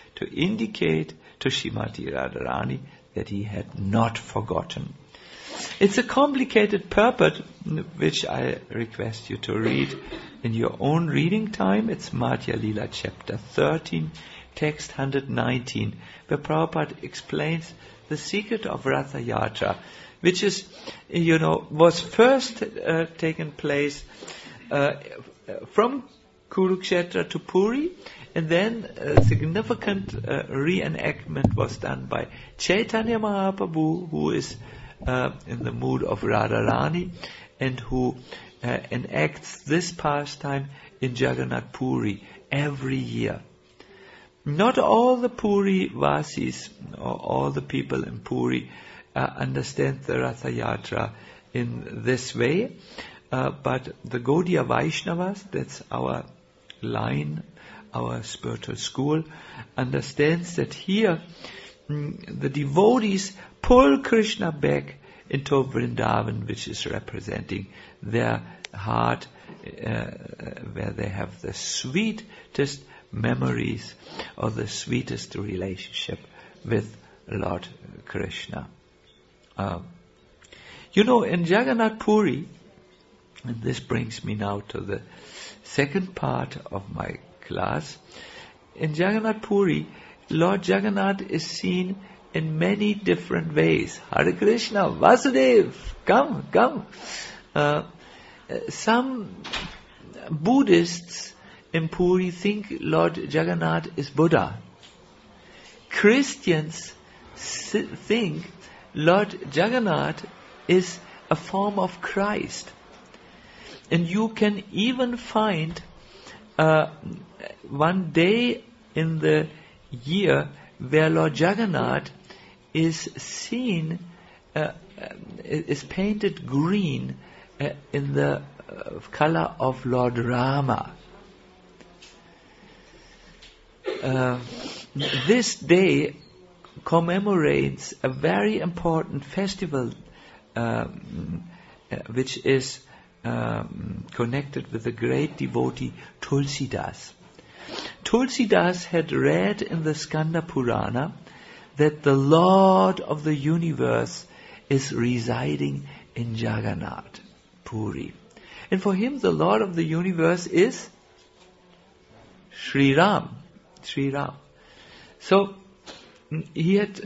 Radharani that he had not forgotten. It's a complicated purport which I request you to read in your own reading time. It's Madhya Lila chapter 13, text 119, where Prabhupada explains the secret of Ratha Yatra, which is, was first taken place from Kurukshetra to Puri, and then a significant reenactment was done by Chaitanya Mahaprabhu, who is in the mood of Radharani, and who enacts this pastime in Jagannath Puri every year. Not all the Puri Vasis, or all the people in Puri, understand the Ratha Yatra in this way, but the Gaudiya Vaishnavas, that's our line, our spiritual school, understands that here the devotees pull Krishna back into Vrindavan, which is representing their heart, where they have the sweetest memories or the sweetest relationship with Lord Krishna. In Jagannath Puri, and this brings me now to the second part of my class, in Jagannath Puri, Lord Jagannath is seen in many different ways. Hare Krishna, Vasudev, come. Some Buddhists in Puri think Lord Jagannath is Buddha. Christians think Lord Jagannath is a form of Christ. And you can even find one day in the year where Lord Jagannath is seen, is painted green in the color of Lord Rama. This day commemorates a very important festival which is connected with the great devotee Tulsidas. Tulsidas had read in the Skanda Purana that the Lord of the universe is residing in Jagannath Puri. And for him the Lord of the universe is Sri Ram. So he had,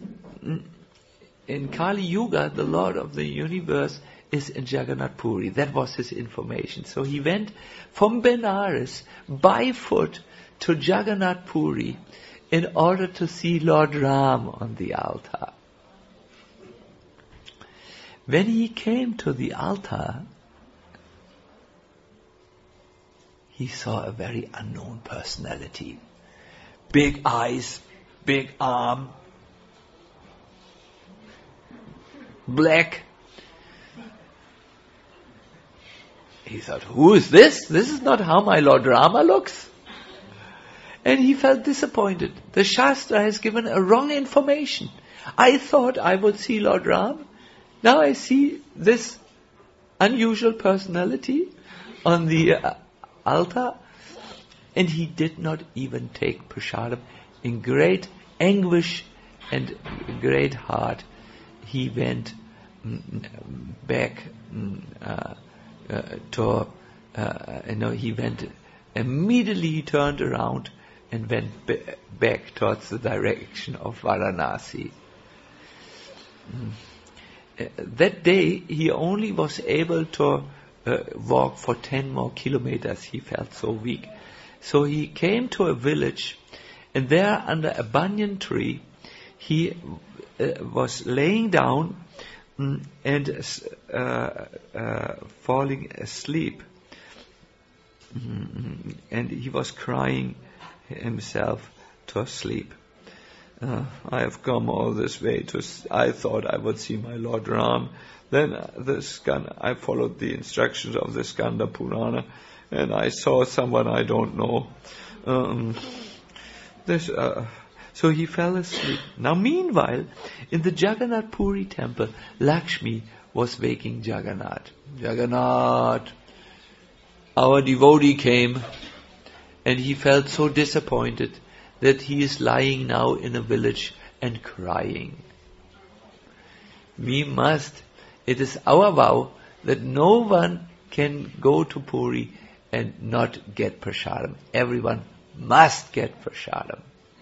in Kali Yuga, the Lord of the universe is in Jagannath Puri. That was his information. So he went from Benares by foot to Jagannath Puri in order to see Lord Ram on the altar. When he came to the altar, he saw a very unknown personality. Big eyes, big arm, black. He thought, who is this? This is not how my Lord Rama looks. And he felt disappointed. The Shastra has given a wrong information. I thought I would see Lord Ram. Now I see this unusual personality on the altar. And he did not even take prasadam. In great anguish and great heart, he went back he went immediately. He turned around and went back towards the direction of Varanasi. That day he only was able to walk for 10 more kilometers. He felt so weak. So he came to a village, and there under a banyan tree he was laying down and falling asleep. And he was crying himself to sleep. I have come all this way I thought I would see my Lord Ram. Then I followed the instructions of the Skanda Purana, and I saw someone I don't know. So he fell asleep. Now meanwhile, in the Jagannath Puri temple, Lakshmi was waking Jagannath. Jagannath, our devotee came, and he felt so disappointed that he is lying now in a village and crying. It is our vow that no one can go to Puri and not get prasadam. Everyone must get prasadam.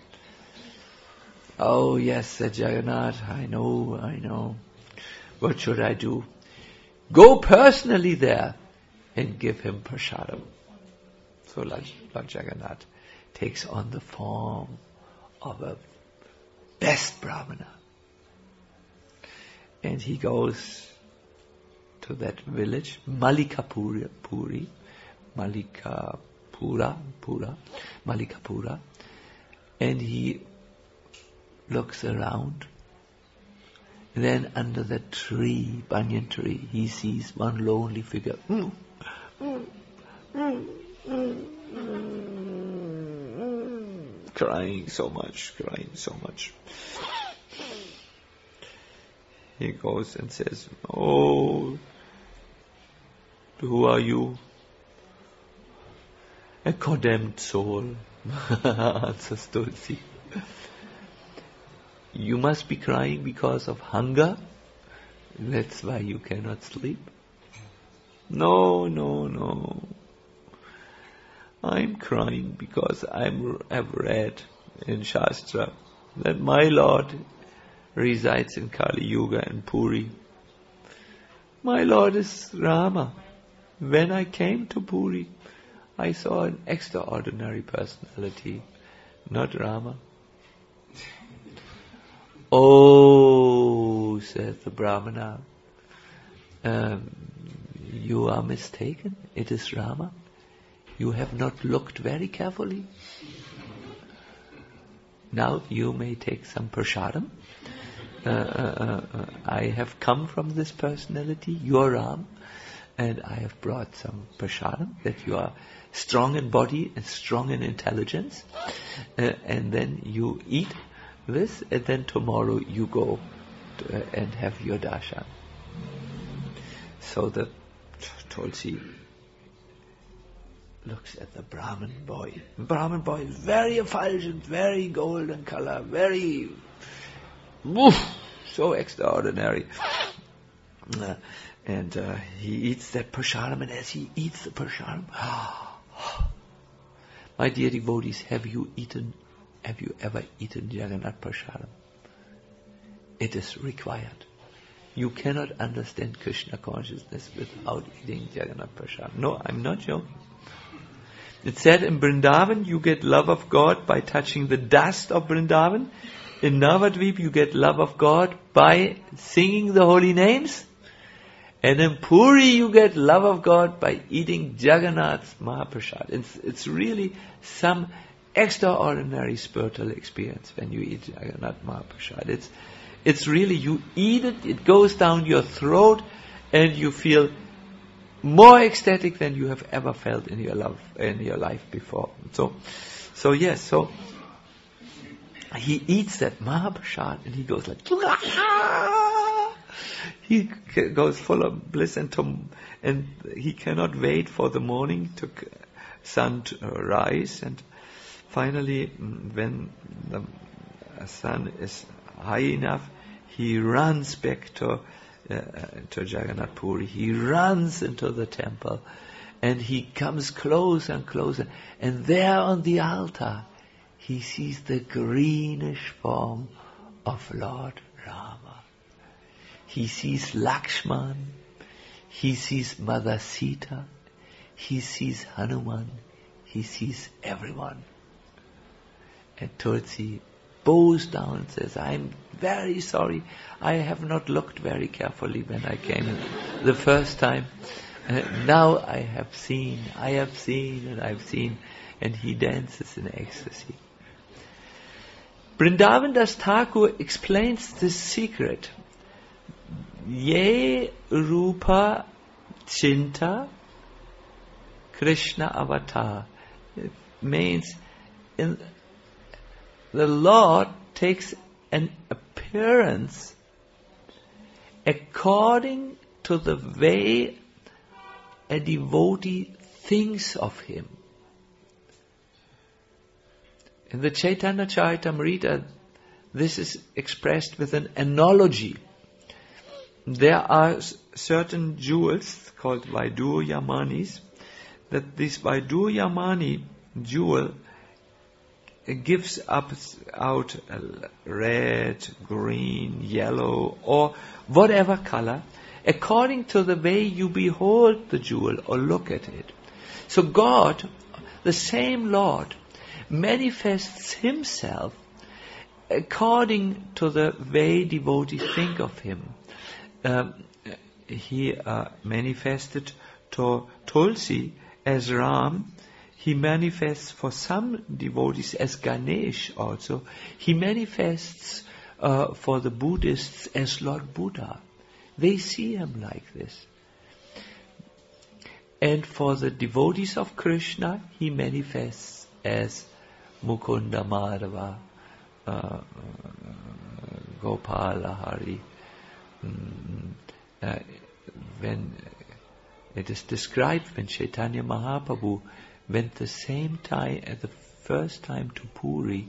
Oh yes, said Jagannath, I know. What should I do? Go personally there and give him prasadam. So Lord Jagannath takes on the form of a best Brahmana. And he goes to that village, Malikapura, and he looks around. Then under the tree, banyan tree, he sees one lonely figure. Crying so much. He goes and says, "Oh, who are you?" "A condemned soul," answers Tulsi. "You must be crying because of hunger. That's why you cannot sleep." No. I'm crying because I've read in Shastra that my Lord resides in Kali Yuga in Puri. My Lord is Rama. When I came to Puri, I saw an extraordinary personality, not Rama. Oh, said the Brahmana, you are mistaken. It is Rama. You have not looked very carefully. Now you may take some prasadam. I have come from this personality, you are Ram, and I have brought some prasadam, that you are strong in body and strong in intelligence, and then you eat this, and then tomorrow you go and have your darshan. So the Tulsi looks at the Brahmin boy. The Brahmin boy is very effulgent, very golden color, very so extraordinary. And he eats that prasadam, and as he eats the prasadam, my dear devotees, have you ever eaten Jagannath prasadam? It is required. You cannot understand Krishna consciousness without eating Jagannath prasadam. No, I'm not joking. It said in Vrindavan, you get love of God by touching the dust of Vrindavan. In Navadvip, you get love of God by singing the holy names. And in Puri, you get love of God by eating Jagannath's Mahaprasad. It's really some extraordinary spiritual experience when you eat Jagannath Mahaprasad. It's really, you eat it, it goes down your throat, and you feel more ecstatic than you have ever felt in your life before. So he eats that Mahaprasad, and he goes like, he goes full of bliss, and he cannot wait for the morning to sun to rise. And finally, when the sun is high enough, he runs back to Jagannath Puri. He runs into the temple, and he comes closer and closer, and there on the altar he sees the greenish form of Lord Rama. He sees Lakshman, he sees Mother Sita, he sees Hanuman, he sees everyone. And Tulsi bows down and says, I'm very sorry, I have not looked very carefully when I came the first time. Now I have seen, and he dances in ecstasy. Vrindavan Das Thakur explains this secret. Ye Rupa Chinta Krishna Avatar. It means the Lord takes an appearance according to the way a devotee thinks of him. In the Chaitanya Charitamrita, this is expressed with an analogy. There are certain jewels called Vaidurjamanis, that this Vaidurjamani jewel gives out red, green, yellow, or whatever color, according to the way you behold the jewel or look at it. So God, the same Lord, manifests himself according to the way devotees think of him. He manifested to Tulsi as Ram. He manifests for some devotees as Ganesh also. He manifests for the Buddhists as Lord Buddha. They see him like this. And for the devotees of Krishna, he manifests as Mukunda Madhava, Gopala Hari. When it is described, when Chaitanya Mahaprabhu went the same time at the first time to Puri,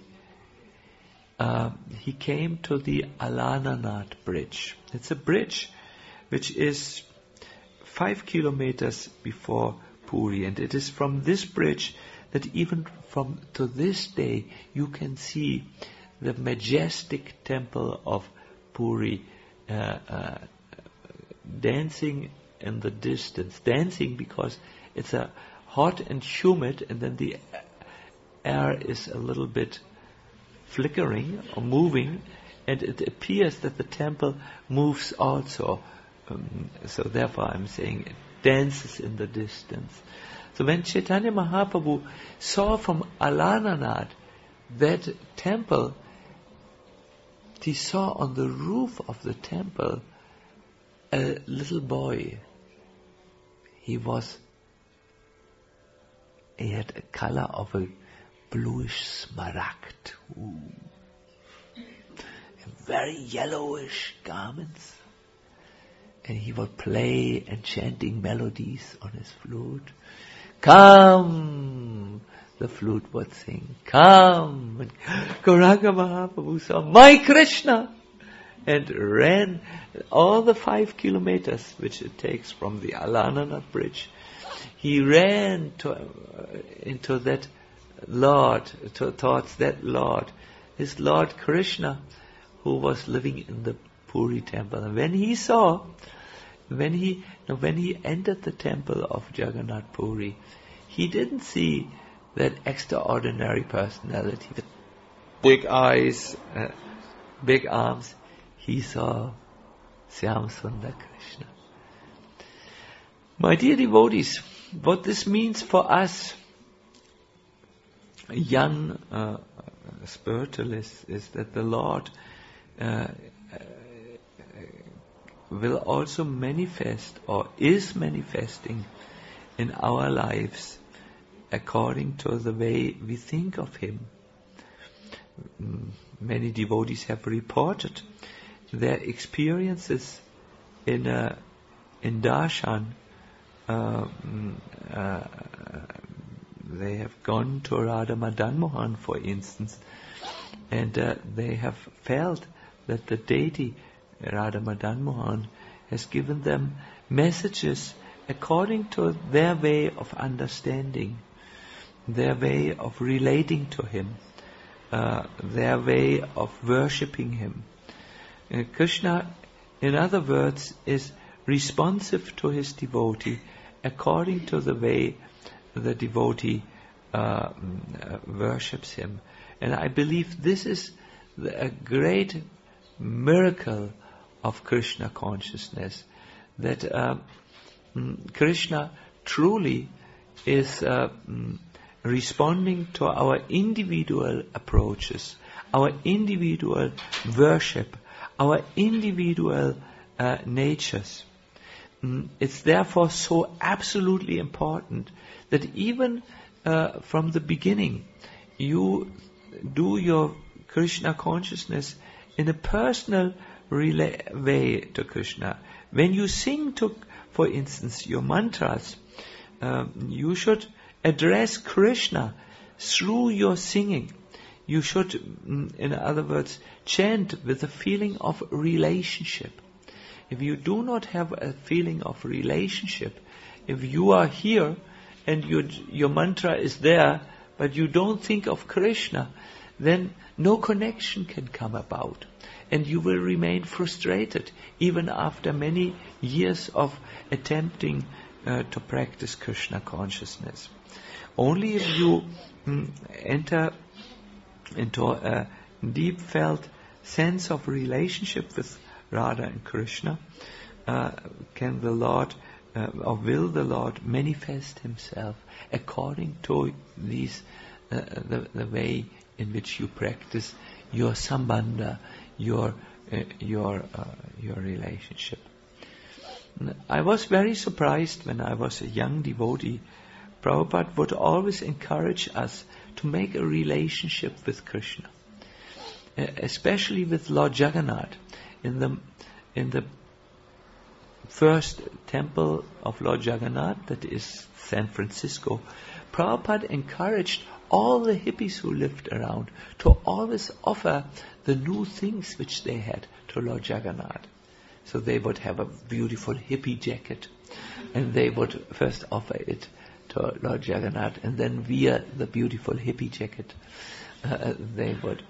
he came to the Alananath bridge. It's a bridge which is 5 kilometers before Puri, and it is from this bridge that even from to this day you can see the majestic temple of Puri, dancing in the distance. Dancing because it's hot and humid, and then the air is a little bit flickering or moving, and it appears that the temple moves also. So therefore I'm saying it dances in the distance. So when Chaitanya Mahaprabhu saw from Alananath that temple, he saw on the roof of the temple a little boy. He had a color of a bluish smaragd. Very yellowish garments. And he would play enchanting melodies on his flute. Come! The flute would sing, come! And Gauranga Mahaprabhu saw, my Krishna! And ran all the 5 kilometers which it takes from the Alananath bridge. He ran into that Lord, towards that Lord, his Lord Krishna, who was living in the Puri temple. And when he entered the temple of Jagannath Puri, he didn't see that extraordinary personality with big eyes, big arms. He saw Syam Sundar Krishna. My dear devotees, what this means for us young spiritualists is that the Lord will also manifest or is manifesting in our lives according to the way we think of Him. Many devotees have reported their experiences in darshan. They have gone to Radha Madan Mohan, for instance, and they have felt that the deity Radha Madan Mohan has given them messages according to their way of understanding, their way of relating to Him, their way of worshipping Him. Krishna, in other words, is responsive to his devotee according to the way the devotee worships him. And I believe this is a great miracle of Krishna consciousness, that Krishna truly is responding to our individual approaches, our individual worship, our individual natures. It's therefore so absolutely important that even from the beginning you do your Krishna consciousness in a personal way to Krishna. When you sing for instance, your mantras, you should address Krishna through your singing. You should, in other words, chant with a feeling of relationship. If you do not have a feeling of relationship, if you are here and your mantra is there, but you don't think of Krishna, then no connection can come about. And you will remain frustrated even after many years of attempting to practice Krishna consciousness. Only if you enter into a deep felt sense of relationship with Radha and Krishna, can the Lord or will the Lord manifest Himself according to these the way in which you practice your sambandha, your relationship. I was very surprised when I was a young devotee. Prabhupada would always encourage us to make a relationship with Krishna, especially with Lord Jagannath. In the first temple of Lord Jagannath, that is San Francisco, Prabhupada encouraged all the hippies who lived around to always offer the new things which they had to Lord Jagannath. So they would have a beautiful hippie jacket, and they would first offer it to Lord Jagannath, and then via the beautiful hippie jacket they would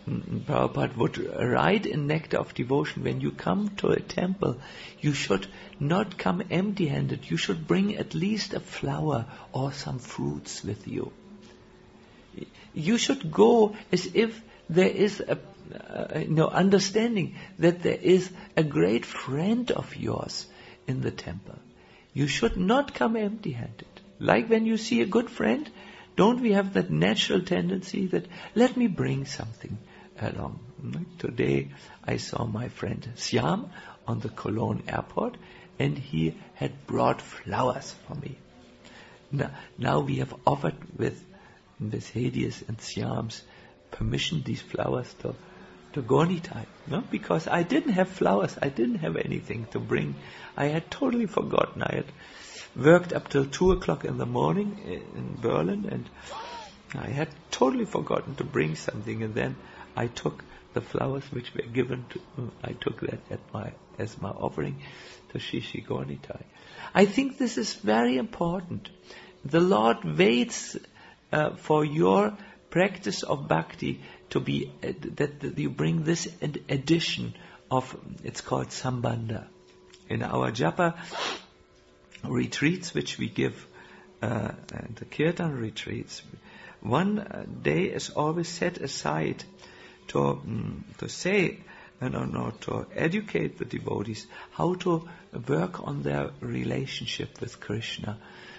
Prabhupada would write in Nectar of Devotion, when you come to a temple, you should not come empty-handed. You should bring at least a flower or some fruits with you. You should go as if there is a understanding that there is a great friend of yours in the temple. You should not come empty-handed. Like when you see a good friend, don't we have that natural tendency that, let me bring something along. Today I saw my friend Syam on the Cologne airport, and he had brought flowers for me. Now we have offered with Hedi's and Syam's permission these flowers to Gornitai, because I didn't have flowers, I didn't have anything to bring. I had totally forgotten. I had worked up till 2 o'clock in the morning in Berlin, and I had totally forgotten to bring something. And then I took the flowers which were given to, I took that as my offering to Shishi Gornitai. I think this is very important. The Lord waits for your practice of bhakti to be that you bring this addition of, it's called sambandha. In our japa retreats, which we give, and the kirtan retreats, one day is always set aside to say, to educate the devotees how to work on their relationship with Krishna.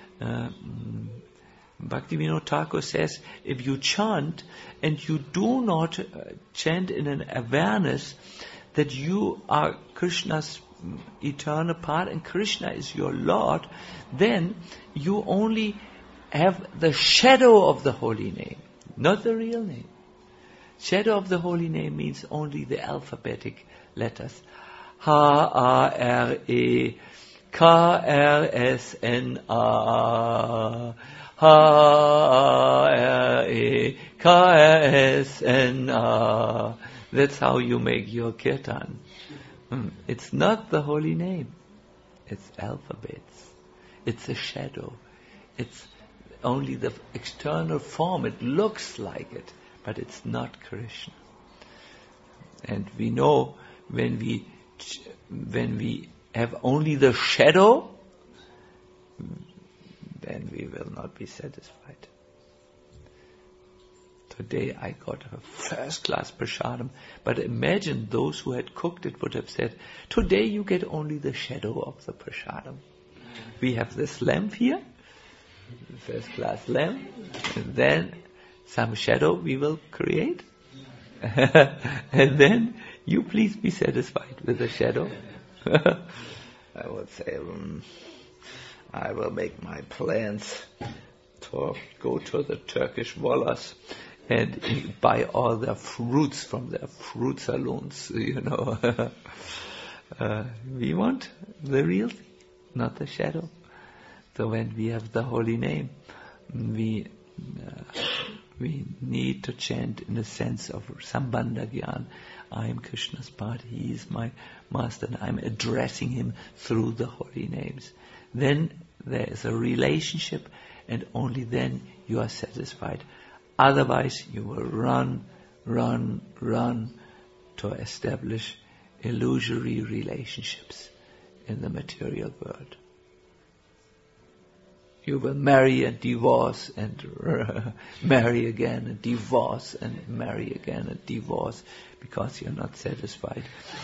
Bhaktivinoda Thakur says, if you chant and you do not chant in an awareness that you are Krishna's eternal part and Krishna is your Lord, then you only have the shadow of the holy name, not the real name. Shadow of the holy name means only the alphabetic letters. H-A-R-E K-R-S-N-A H-A-R-E-K-R-S-N-A. That's how you make your kirtan. It's not the holy name. It's alphabets. It's a shadow. It's only the external form. It looks like it, but it's not Krishna. And we know when we have only the shadow, then we will not be satisfied. Today I got a first-class prasadam, but imagine those who had cooked it would have said, today you get only the shadow of the prasadam. We have this lamp here, first-class lamp, and then some shadow we will create, and then you please be satisfied with the shadow. I would say, I will make my plans to go to the Turkish wallahs and buy all their fruits from their fruit saloons, We want the real thing, not the shadow. So when we have the holy name, we need to chant in the sense of Sambandha Gyan. I am Krishna's part, He is my master, and I am addressing Him through the holy names. Then there is a relationship, and only then you are satisfied. Otherwise you will run to establish illusory relationships in the material world. You will marry and divorce and marry again and divorce and marry again and divorce because you're not satisfied.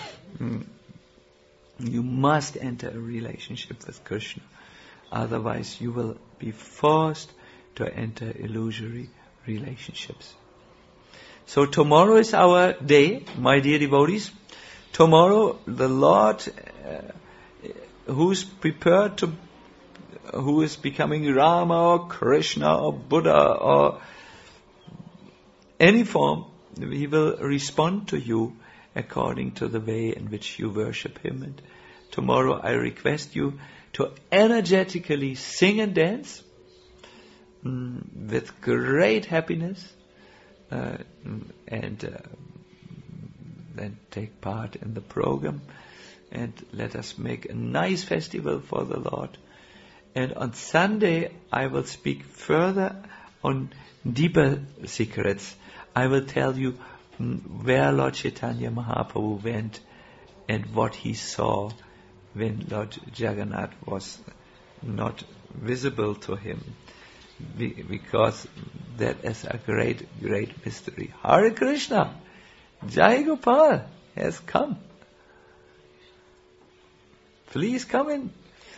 You must enter a relationship with Krishna. Otherwise you will be forced to enter illusory relationships. So tomorrow is our day, my dear devotees. Tomorrow the Lord who is becoming Rama or Krishna or Buddha or any form, He will respond to you according to the way in which you worship Him. And tomorrow I request you to energetically sing and dance with great happiness, and then take part in the program, and let us make a nice festival for the Lord. And on Sunday I will speak further on deeper secrets. I will tell you where Lord Chaitanya Mahaprabhu went and what he saw when Lord Jagannath was not visible to him, because that is a great, great mystery. Hare Krishna, Jai Gopal has come. Please come in.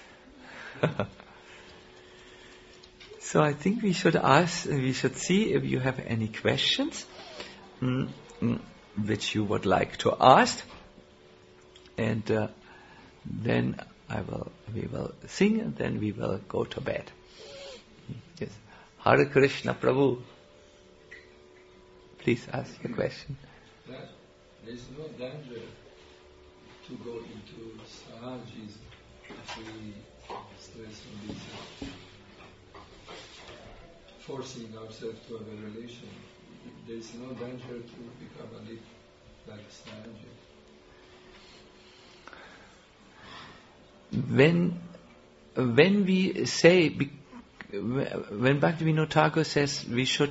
So I think we should see if you have any questions which you would like to ask, and then we will sing, and then we will go to bed. Yes. Hare Krishna, Prabhu. Please ask your question. There is no danger to go into Sahajism if we stress on this, forcing ourselves to have a relation. There is no danger to become a little like Sahaja. When we say, when Bhaktivinoda Thakur says we should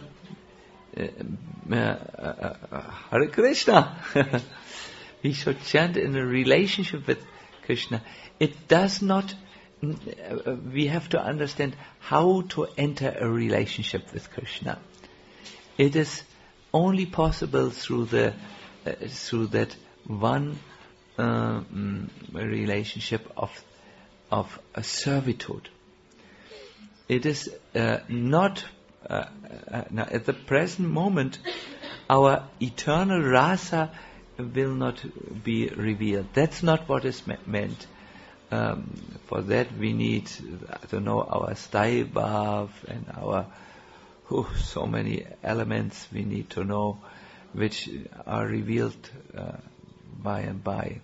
Hare Krishna, we should chant in a relationship with Krishna, it does not, we have to understand how to enter a relationship with Krishna. It is only possible through that one relationship of a servitude. It is not now at the present moment our eternal rasa will not be revealed. That's not what is meant. For that we need to know our sthai bhav and our so many elements we need to know, which are revealed by and by.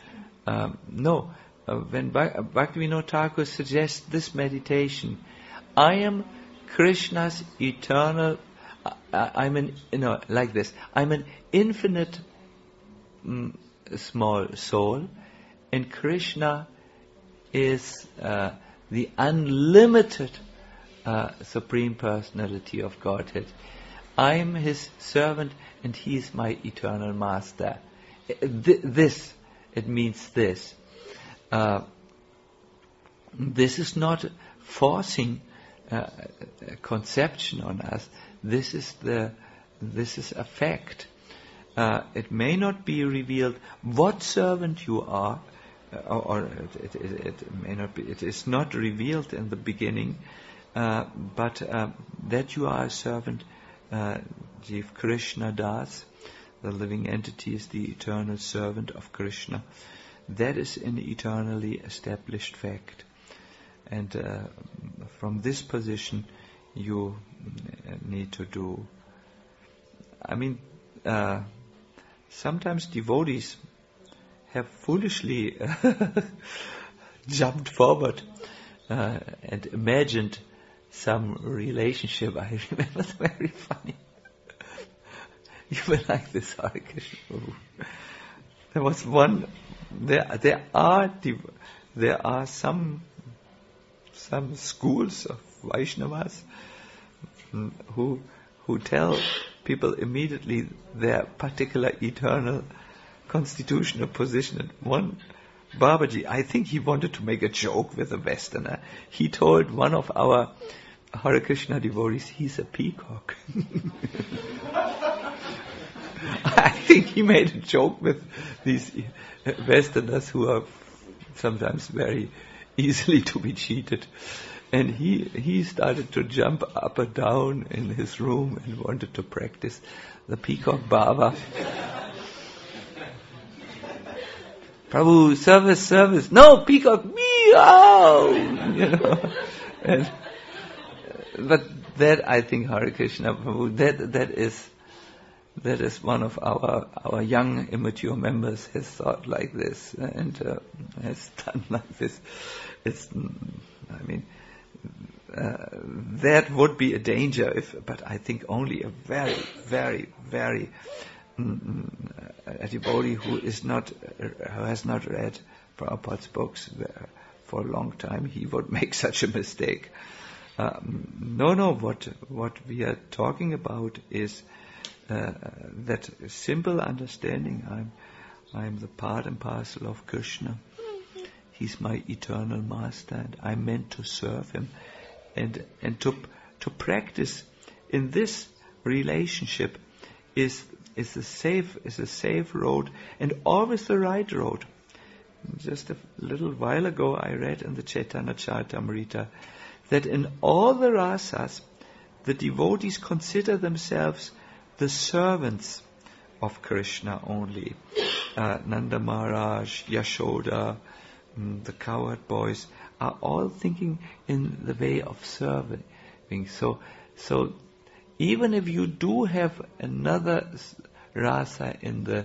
When Bhaktivinoda Thakur suggests this meditation, I am Krishna's eternal. I'm an infinite small soul, and Krishna is the unlimited Supreme Personality of Godhead. I am His servant, and He is my eternal Master. It means this. This is not forcing conception on us. This is a fact. It may not be revealed what servant you are, or it may not be. It is not revealed in the beginning, but that you are a servant, Jiv Krishna Das, the living entity, is the eternal servant of Krishna. That is an eternally established fact. And from this position, you need to do. Sometimes devotees have foolishly jumped forward and imagined some relationship. I remember it's very funny. You were like this, Hare Krishna. There was one. There are some schools of Vaishnavas who tell people immediately their particular eternal constitutional position. And one Babaji, I think he wanted to make a joke with a Westerner. He told one of our Hare Krishna devotees, he's a peacock. I think he made a joke with these Westerners who are sometimes very easily to be cheated. And he started to jump up and down in his room and wanted to practice the peacock bhava. Prabhu, service. No, peacock, meow! But that, I think, Hare Krishna, Prabhu, that is one of our young immature members has thought like this and has done like this. That would be a danger but I think only a very, very, very a devotee who has not read Prabhupada's books for a long time, he would make such a mistake. What we are talking about is that simple understanding. I'm the part and parcel of Krishna. He's my eternal master, and I'm meant to serve him, and to practice in this relationship is a safe road, and always the right road. Just a little while ago, I read in the Chaitanya Charitamrita that in all the rasas, the devotees consider themselves the servants of Krishna only. Nanda Maharaj, Yashoda, the cowherd boys are all thinking in the way of serving. So even if you do have another rasa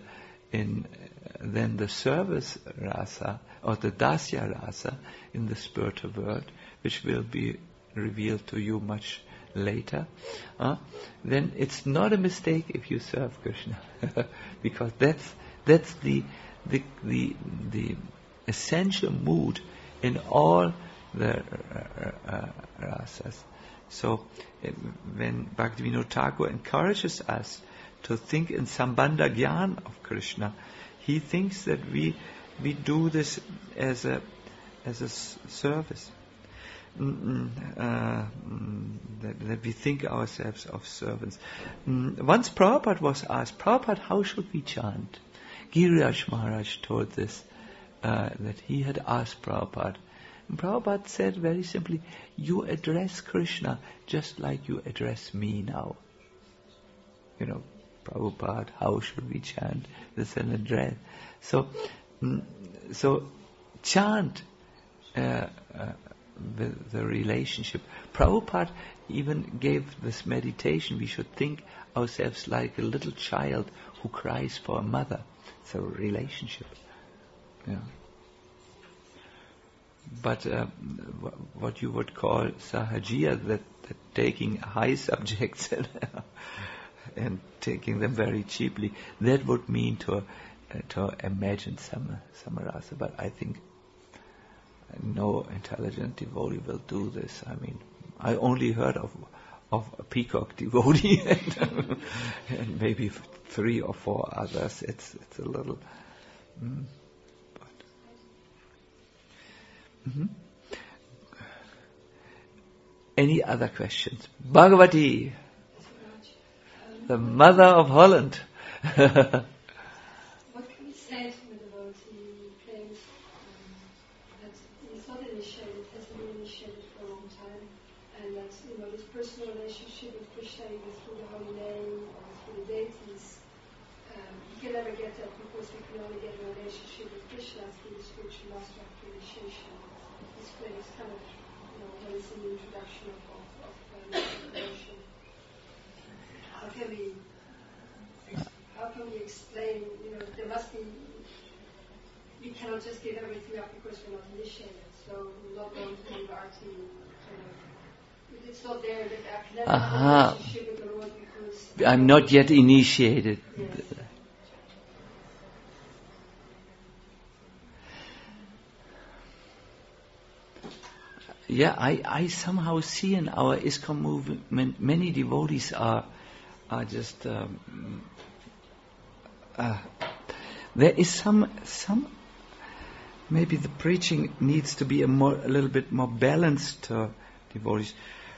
than the service rasa or the dasya rasa in the spiritual world, which will be revealed to you much later, then it's not a mistake if you serve Krishna, because that's the essential mood in all the rasas. So when Bhaktivinoda Thakur encourages us to think in Sambandha Gyan of Krishna, he thinks that we do this as a service. That we think ourselves of servants. Once Prabhupada was asked, Prabhupada, how should we chant? Giriraj Maharaj told this, that he had asked Prabhupada. And Prabhupada said very simply, you address Krishna just like you address me now. Prabhupada, how should we chant? This is an address. So chant with the relationship. Prabhupada even gave this meditation. We should think ourselves like a little child who cries for a mother. It's a relationship. Yeah. But what you would call sahajiya, that taking high subjects and taking them very cheaply, that would mean to imagine some rasa. But I think no intelligent devotee will do this. I mean, I only heard of a peacock devotee and maybe 3 or 4 others. It's a little. Any other questions? Bhagavati, the mother of Holland. What can we say to the devotee who claims that he's not initiated, hasn't been initiated for a long time, and that this personal relationship with Krishna, either through the holy name or through the deities, you can never get that, because we can only get a relationship with Krishna through the spiritual master after initiation. This claims kind of, what is in the introduction of devotion. How can we explain, there must be, we cannot just give everything up because we're not initiated, so we're not going to leave Arti, it's not there that I can never have a relationship with the Lord because I'm not yet initiated. Yes. Yeah, I somehow see in our ISKCON movement many devotees are just there is some maybe the preaching needs to be a little bit more balanced to devotees.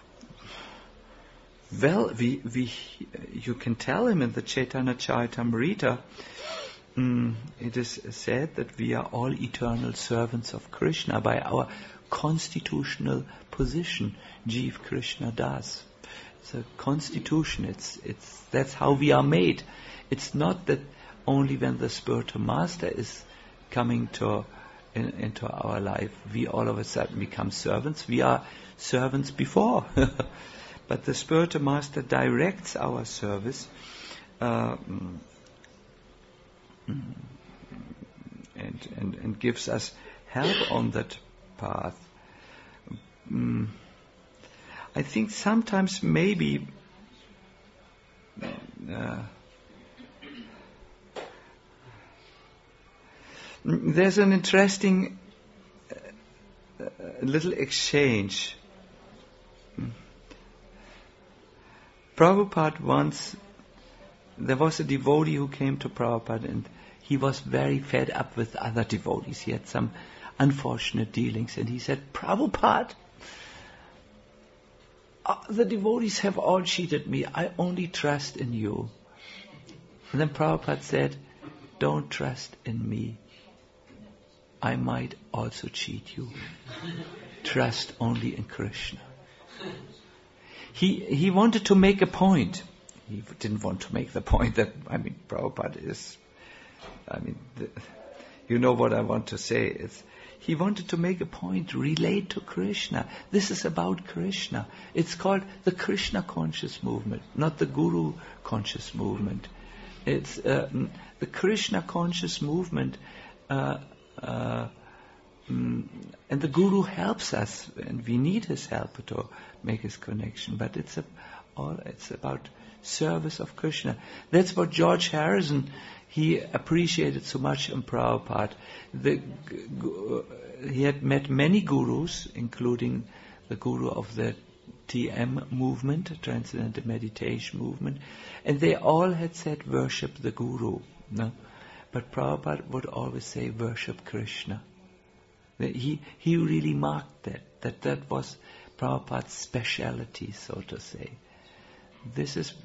Well, you can tell him in the Chaitanya Charitamrita, it is said that we are all eternal servants of Krishna by our constitutional position. Jeev Krishna Das. It's a constitution. It's that's how we are made. It's not that only when the spiritual master is coming into our life, we all of a sudden become servants. We are servants before. But the spiritual master directs our service and gives us help on that path. I think sometimes maybe there's an interesting little exchange. Prabhupada once there was a devotee who came to Prabhupada, and he was very fed up with other devotees. He had some unfortunate dealings, and he said, Prabhupada, the devotees have all cheated me. I only trust in you. And then Prabhupada said, don't trust in me. I might also cheat you. Trust only in Krishna. He wanted to make a point. He didn't want to make the point that, Prabhupada is, you know what I want to say. He wanted to make a point, relate to Krishna. This is about Krishna. It's called the Krishna conscious movement, not the Guru conscious movement. It's the Krishna conscious movement, and the Guru helps us, and we need his help to make his connection. But it's about service of Krishna. That's what George Harrison, he appreciated so much in Prabhupada. He had met many gurus, including the guru of the TM movement, Transcendental Meditation movement, and they all had said worship the Guru. No? But Prabhupada would always say worship Krishna. He really marked that was Prabhupada's speciality, so to say. This is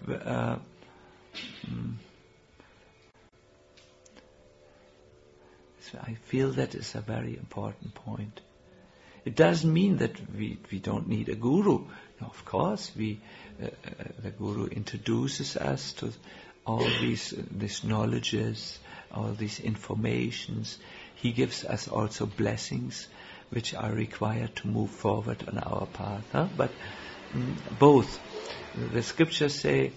I feel that is a very important point. It doesn't mean that we don't need a guru. No, of course, the guru introduces us to all these knowledges, all these informations. He gives us also blessings which are required to move forward on our path. But both. The scriptures say,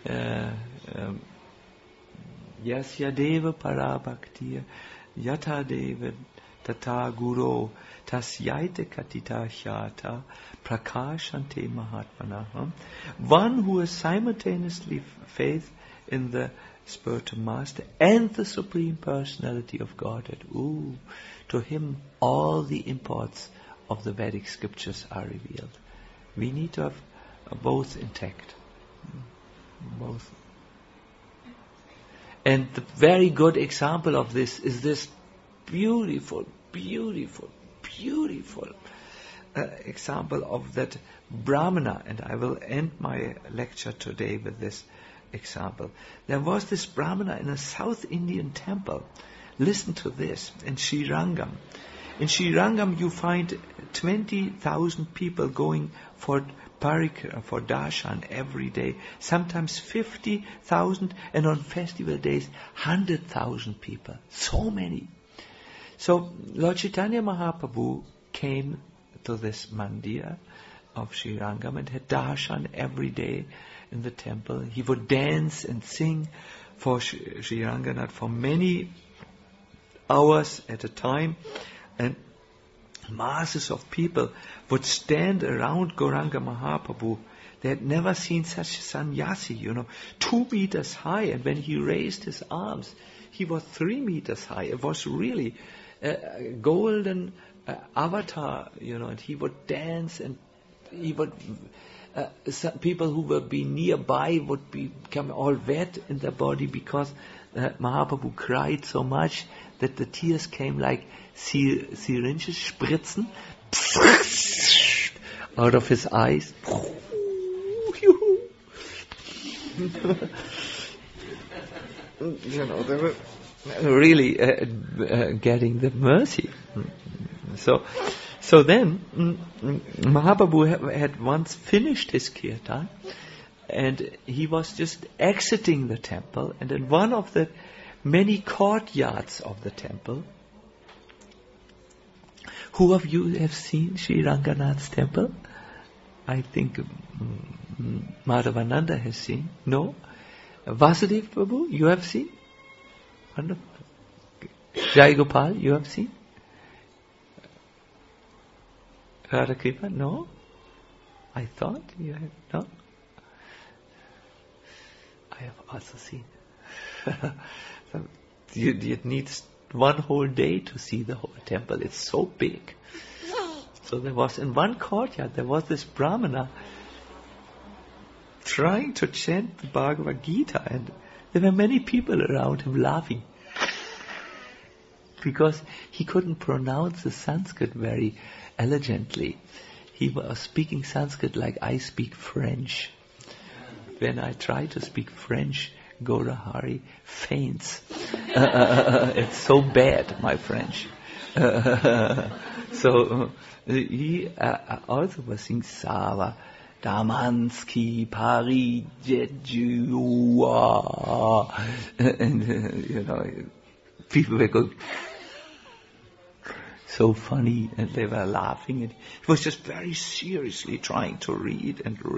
Yasya deva parabhaktiya yata deva tata guru tasyaite katita hyata prakashante mahatmana. One who has simultaneously faith in the spiritual master and the Supreme Personality of Godhead. To him all the imports of the Vedic scriptures are revealed. We need to have both intact. Both. And the very good example of this is this beautiful example of that Brahmana. And I will end my lecture today with this example. There was this Brahmana in a South Indian temple. Listen to this. In Srirangam. In Srirangam you find 20,000 people going for for darshan every day, sometimes 50,000, and on festival days 100,000 people. So many. So Lord Chaitanya Mahaprabhu came to this mandir of Srirangam and had darshan every day in the temple. He would dance and sing for Sri Ranganath for many hours at a time, and masses of people would stand around Gauranga Mahaprabhu. They had never seen such a sannyasi, 2 meters high, and when he raised his arms, he was 3 meters high. It was really a golden avatar, and he would dance, and he would. Some people who would be nearby would become all wet in their body because Mahaprabhu cried so much that the tears came like syringes, spritzen, out of his eyes. They were really getting the mercy. So then, Mahaprabhu had once finished his kirtan, and he was just exiting the temple, and in one of the many courtyards of the temple, who of you have seen Sri Ranganath's temple? I think Madhavananda has seen. No? Vasudev Prabhu, you have seen? Wonderful. Jai Gopal, you have seen? Radha Kripa, no? I thought you had, no? I have also seen. So you need one whole day to see the whole temple. It's so big. So there was, in one courtyard, there was this Brahmana trying to chant the Bhagavad Gita, and there were many people around him laughing. Because he couldn't pronounce the Sanskrit very elegantly. He was speaking Sanskrit like I speak French. When I try to speak French, Gaurahari faints. It's so bad, my French. So he also was singing Sava, Damansky, Paris, Jejua. And, people were going, so funny, and they were laughing, and he was just very seriously trying to read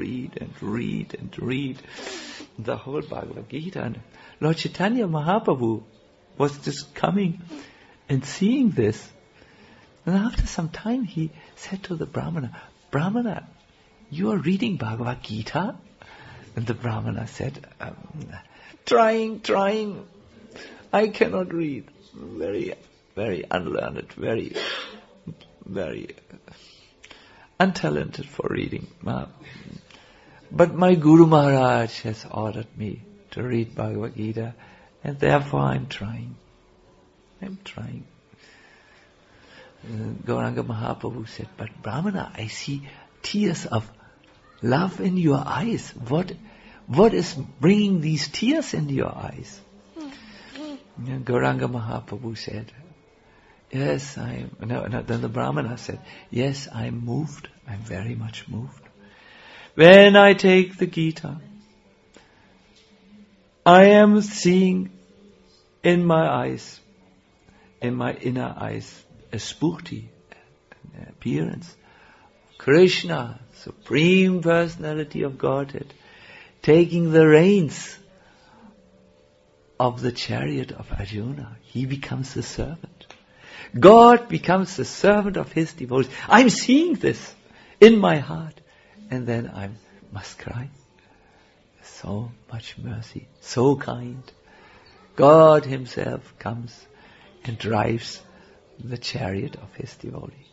the whole Bhagavad Gita. And Lord Chaitanya Mahaprabhu was just coming and seeing this. And after some time he said to the Brahmana, you are reading Bhagavad Gita? And the Brahmana said, trying, I cannot read. Very, very unlearned, very, very untalented for reading. But my Guru Maharaj has ordered me to read Bhagavad Gita, and therefore I'm trying. Gauranga Mahaprabhu said, but Brahmana, I see tears of love in your eyes. What is bringing these tears into your eyes? And Gauranga Mahaprabhu said, yes, then the Brahmana said, yes, I'm moved. I'm very much moved. When I take the Gita, I am seeing in my eyes, in my inner eyes, a spurti, an appearance. Krishna, Supreme Personality of Godhead, taking the reins of the chariot of Arjuna. He becomes the servant. God becomes the servant of his devotees. I'm seeing this in my heart. And then I must cry. So much mercy, so kind. God himself comes and drives the chariot of his devotee.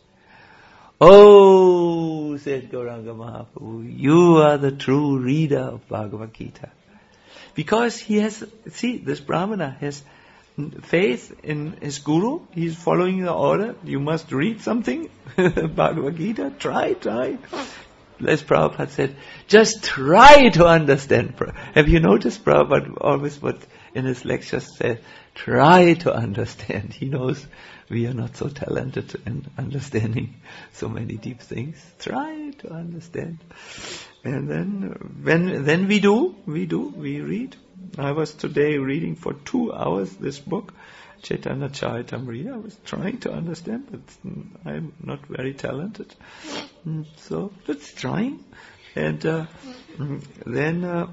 Oh, said Gauranga Mahaprabhu, you are the true reader of Bhagavad Gita. Because he has, this Brahmana has faith in his guru. He's following the order. You must read something. Bhagavad Gita. Try. As Prabhupada said, just try to understand. Have you noticed Prabhupada always what in his lectures said? Try to understand. He knows we are not so talented in understanding so many deep things. Try to understand. And then we read. I was today reading for 2 hours this book, Chaitanya Charitamrita. I was trying to understand, but I'm not very talented. So that's trying. And then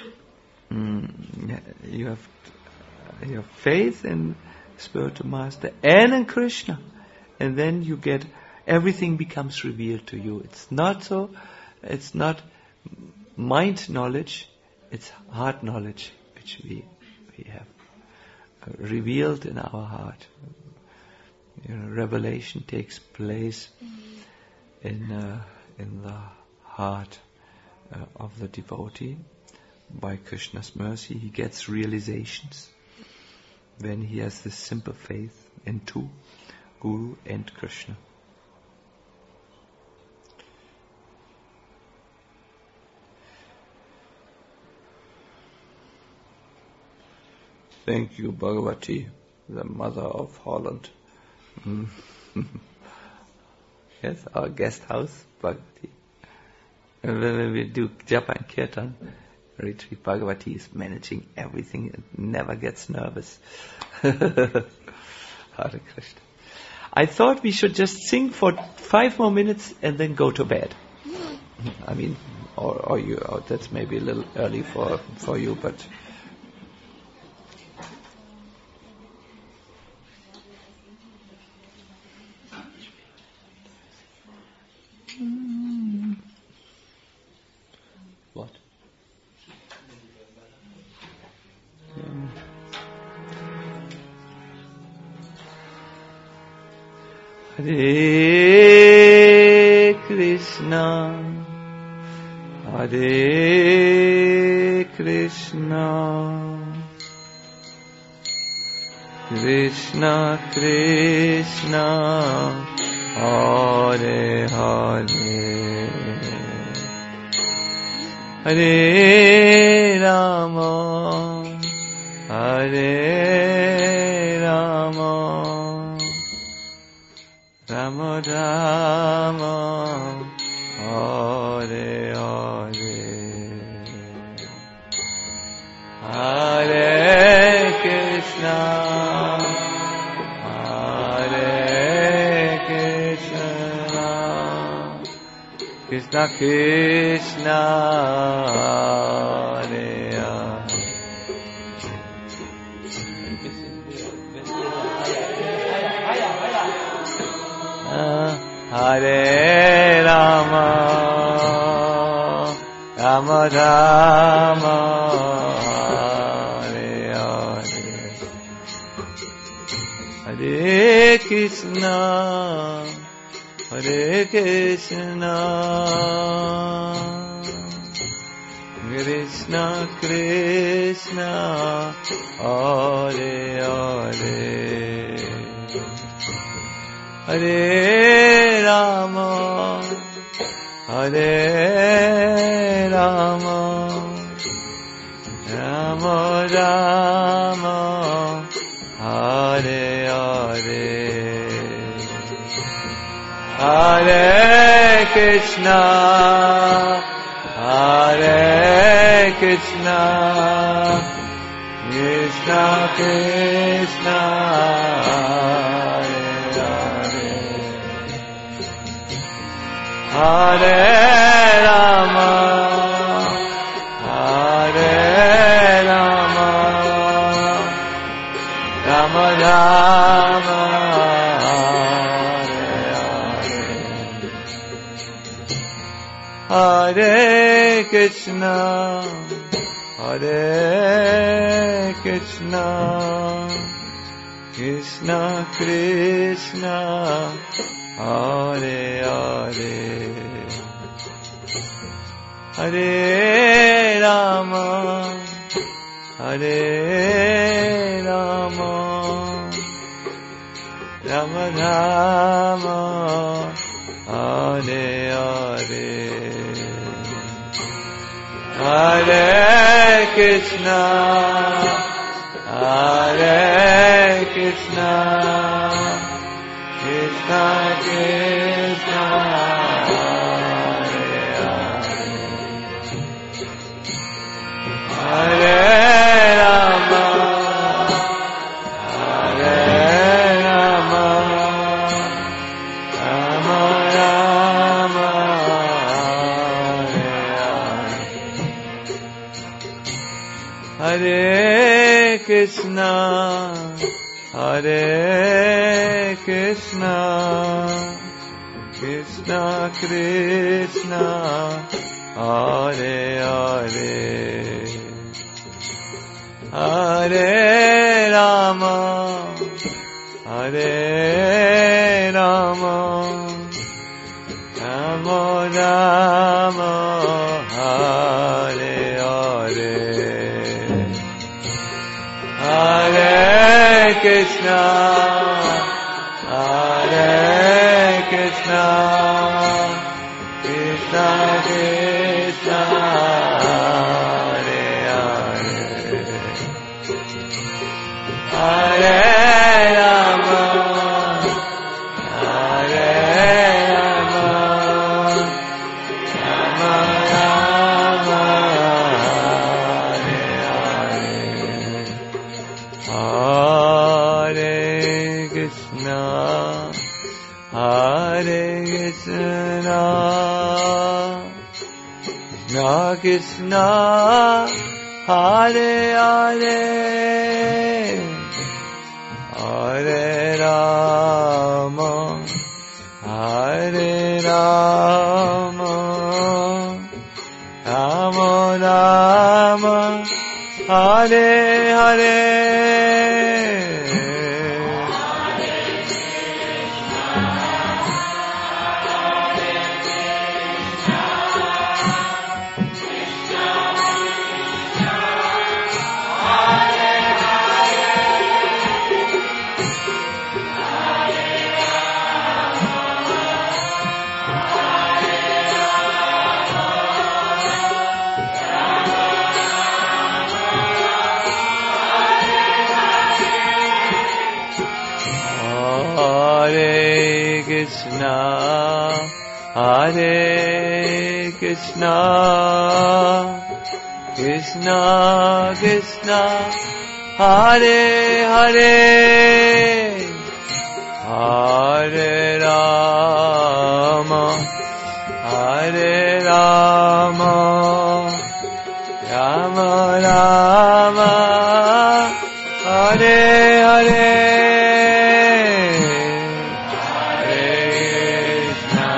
you have faith in spiritual master and in Krishna. And then you get, everything becomes revealed to you. It's not mind knowledge, it's heart knowledge which we have revealed in our heart. Revelation takes place in the heart of the devotee. By Krishna's mercy, he gets realizations when he has this simple faith in two, Guru and Krishna. Thank you, Bhagavati, the mother of Holland. Yes, our guest house, Bhagavati. And when we do Japa and Kirtan retreat, Bhagavati is managing everything and never gets nervous. Hare Krishna. I thought we should just sing for 5 more minutes and then go to bed. I mean, or that's maybe a little early for you, but what? Hare Krishna, Hare Krishna, Krishna Krishna Hare Hare Hare Rama Hare Rama Rama Rama Hare Hare Hare Krishna Krishna Krishna Hare Hare Rama Rama Rama Hare Hare Hare Krishna Hare Krishna Krishna Krishna Hare Hare Hare Rama Hare Rama Rama Rama Hare Hare Hare Krishna Hare Krishna Krishna Krishna Hare Rama Hare Rama Rama Rama Hare Krishna Hare Krishna Krishna Krishna Hare Hare Hare Rama Hare Rama Rama Rama Hare Hare Hare Krishna Hare Krishna Krishna Krishna Hare Rama Hare Rama Rama Rama Hare Krishna Hare Krishna Krishna Krishna Hare Hare Hare Rama Hare Rama Rama Rama Hare Hare Hare Krishna Hare Krishna Krishna Krishna Hare Hare Hare Rama Hare Rama Rama Rama Hare Krishna Hare Krishna Krishna Hare Hare Hare Rama Hare Rama Rama Rama Hare Hare Krishna, Hare Krishna, Krishna Krishna, Hare Hare, Hare Rama, Hare Rama, Rama Rama, Hare Hare, Hare Krishna,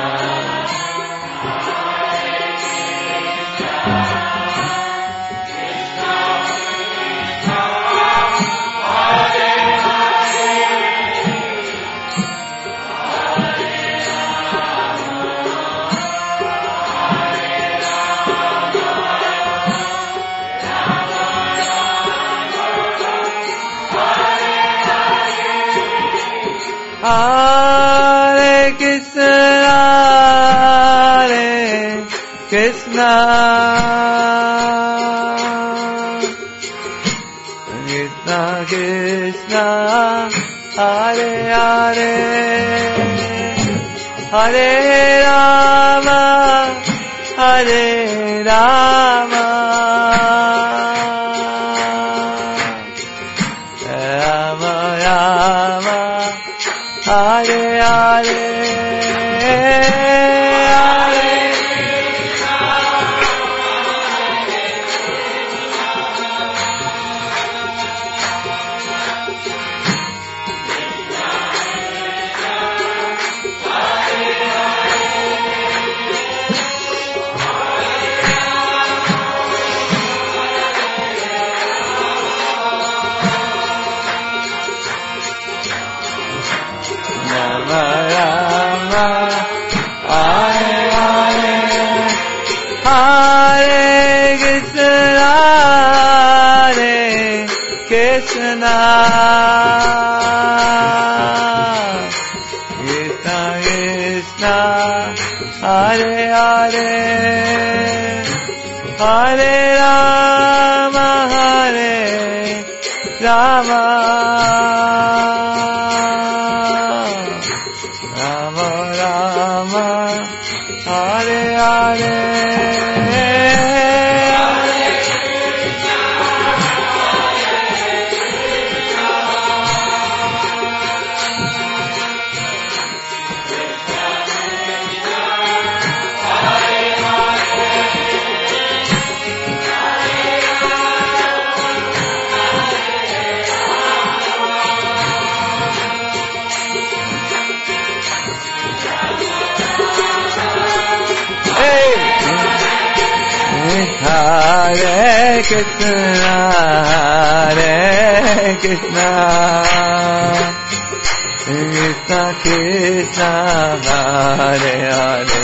Hare Krishna, Hare Krishna, Krishna Krishna, Hare Hare, Hare Rama, Hare Rama, Rama Rama, Hare Hare, Hare Rama Rama, Hare Hare, Hare Krishna, Hare Krishna, Krishna Krishna, Hare Hare, Hare Rama, Hare Rama, Rama Rama, Hare Hare, Hare Krishna, Hare Krishna, Krishna Krishna, Hare Hare,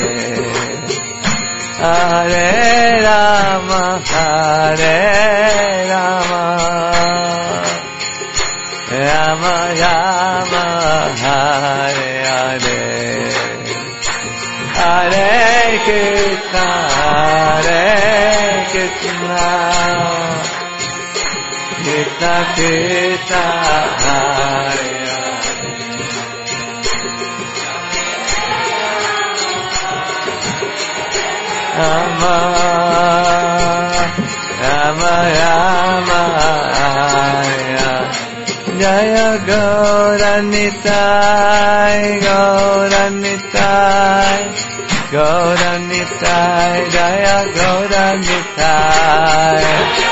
Hare Rama, Hare Rama, Rama Rama, Hare Hare, Hare Krishna, Hare Krishna, Krishna Krishna, Hare Hare, Rama Rama Rama, Hare Hare, Jaya Gauranitai, Gauranitai, Gauranitai, Jaya Gauranitai,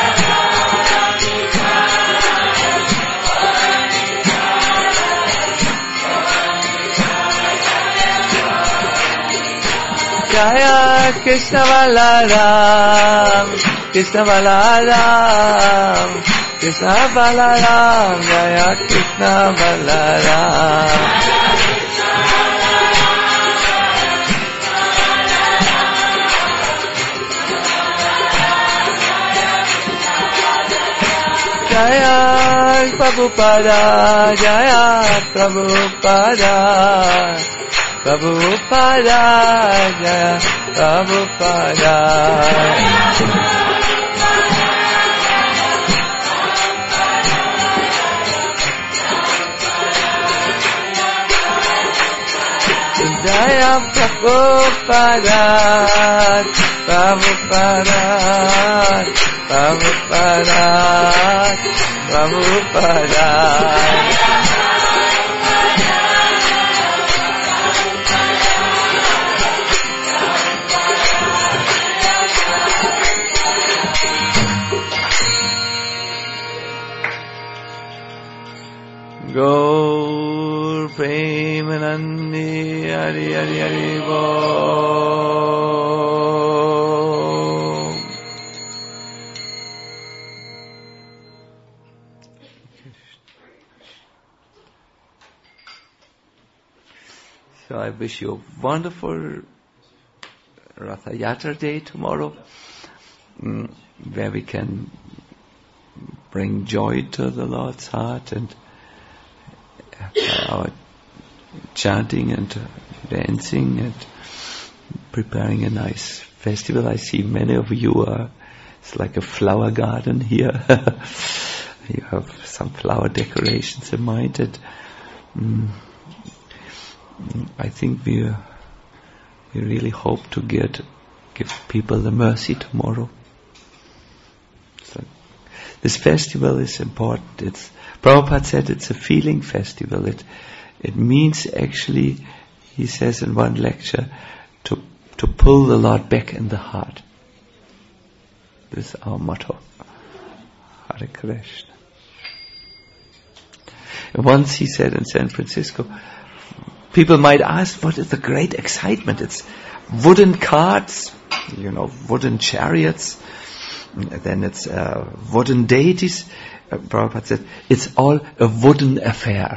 Jaya Krishna Balaram, Krishna Balaram, Krishna Balaram, Jaya Krishna Balaram, Jaya Prabhupada, Jaya Prabhupada, Prabhupada, Jaya Prabhupada, Jaya Prabhupada, Prabhupada, Prabhupada, Prabhupada. Gaur Premanandi Hari Hari Hari Bol. So I wish you a wonderful Ratha Yatra day tomorrow, where we can bring joy to the Lord's heart and our chanting and dancing and preparing a nice festival. I see many of you are, it's like a flower garden here. You have some flower decorations in mind, and I think we really hope to give people the mercy tomorrow. So this festival is important. Prabhupada said it's a feeling festival. It means actually, he says in one lecture, to pull the Lord back in the heart. This is our motto. Hare Krishna. And once he said in San Francisco, people might ask, what is the great excitement? It's wooden carts, wooden chariots, then it's wooden deities. Prabhupada said, it's all a wooden affair.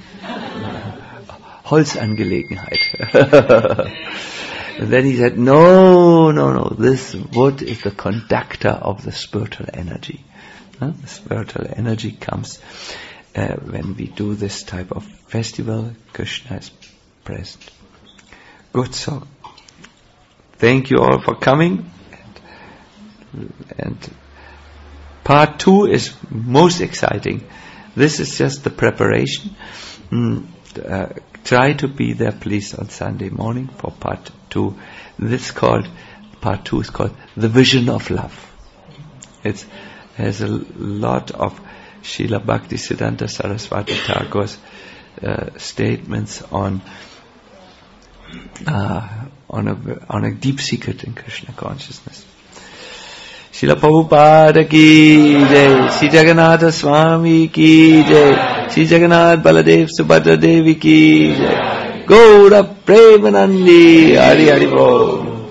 Holzangelegenheit. And then he said, no, this wood is the conductor of the spiritual energy. The spiritual energy comes when we do this type of festival. Krishna is present. Good, so thank you all for coming. And part 2 is most exciting. This is just the preparation. Try to be there, please, on Sunday morning for part 2. Part 2 is called The Vision of Love. It has a lot of Srila Bhaktisiddhanta Saraswati Thakur's statements on a deep secret in Krishna consciousness. Srila Prabhupada ki jai, Sri Jagannatha Swami ki jai, Sri Jagannath Baladev Subhadra Devi ki jai, Gaura Premanandi Hari Hari Bol.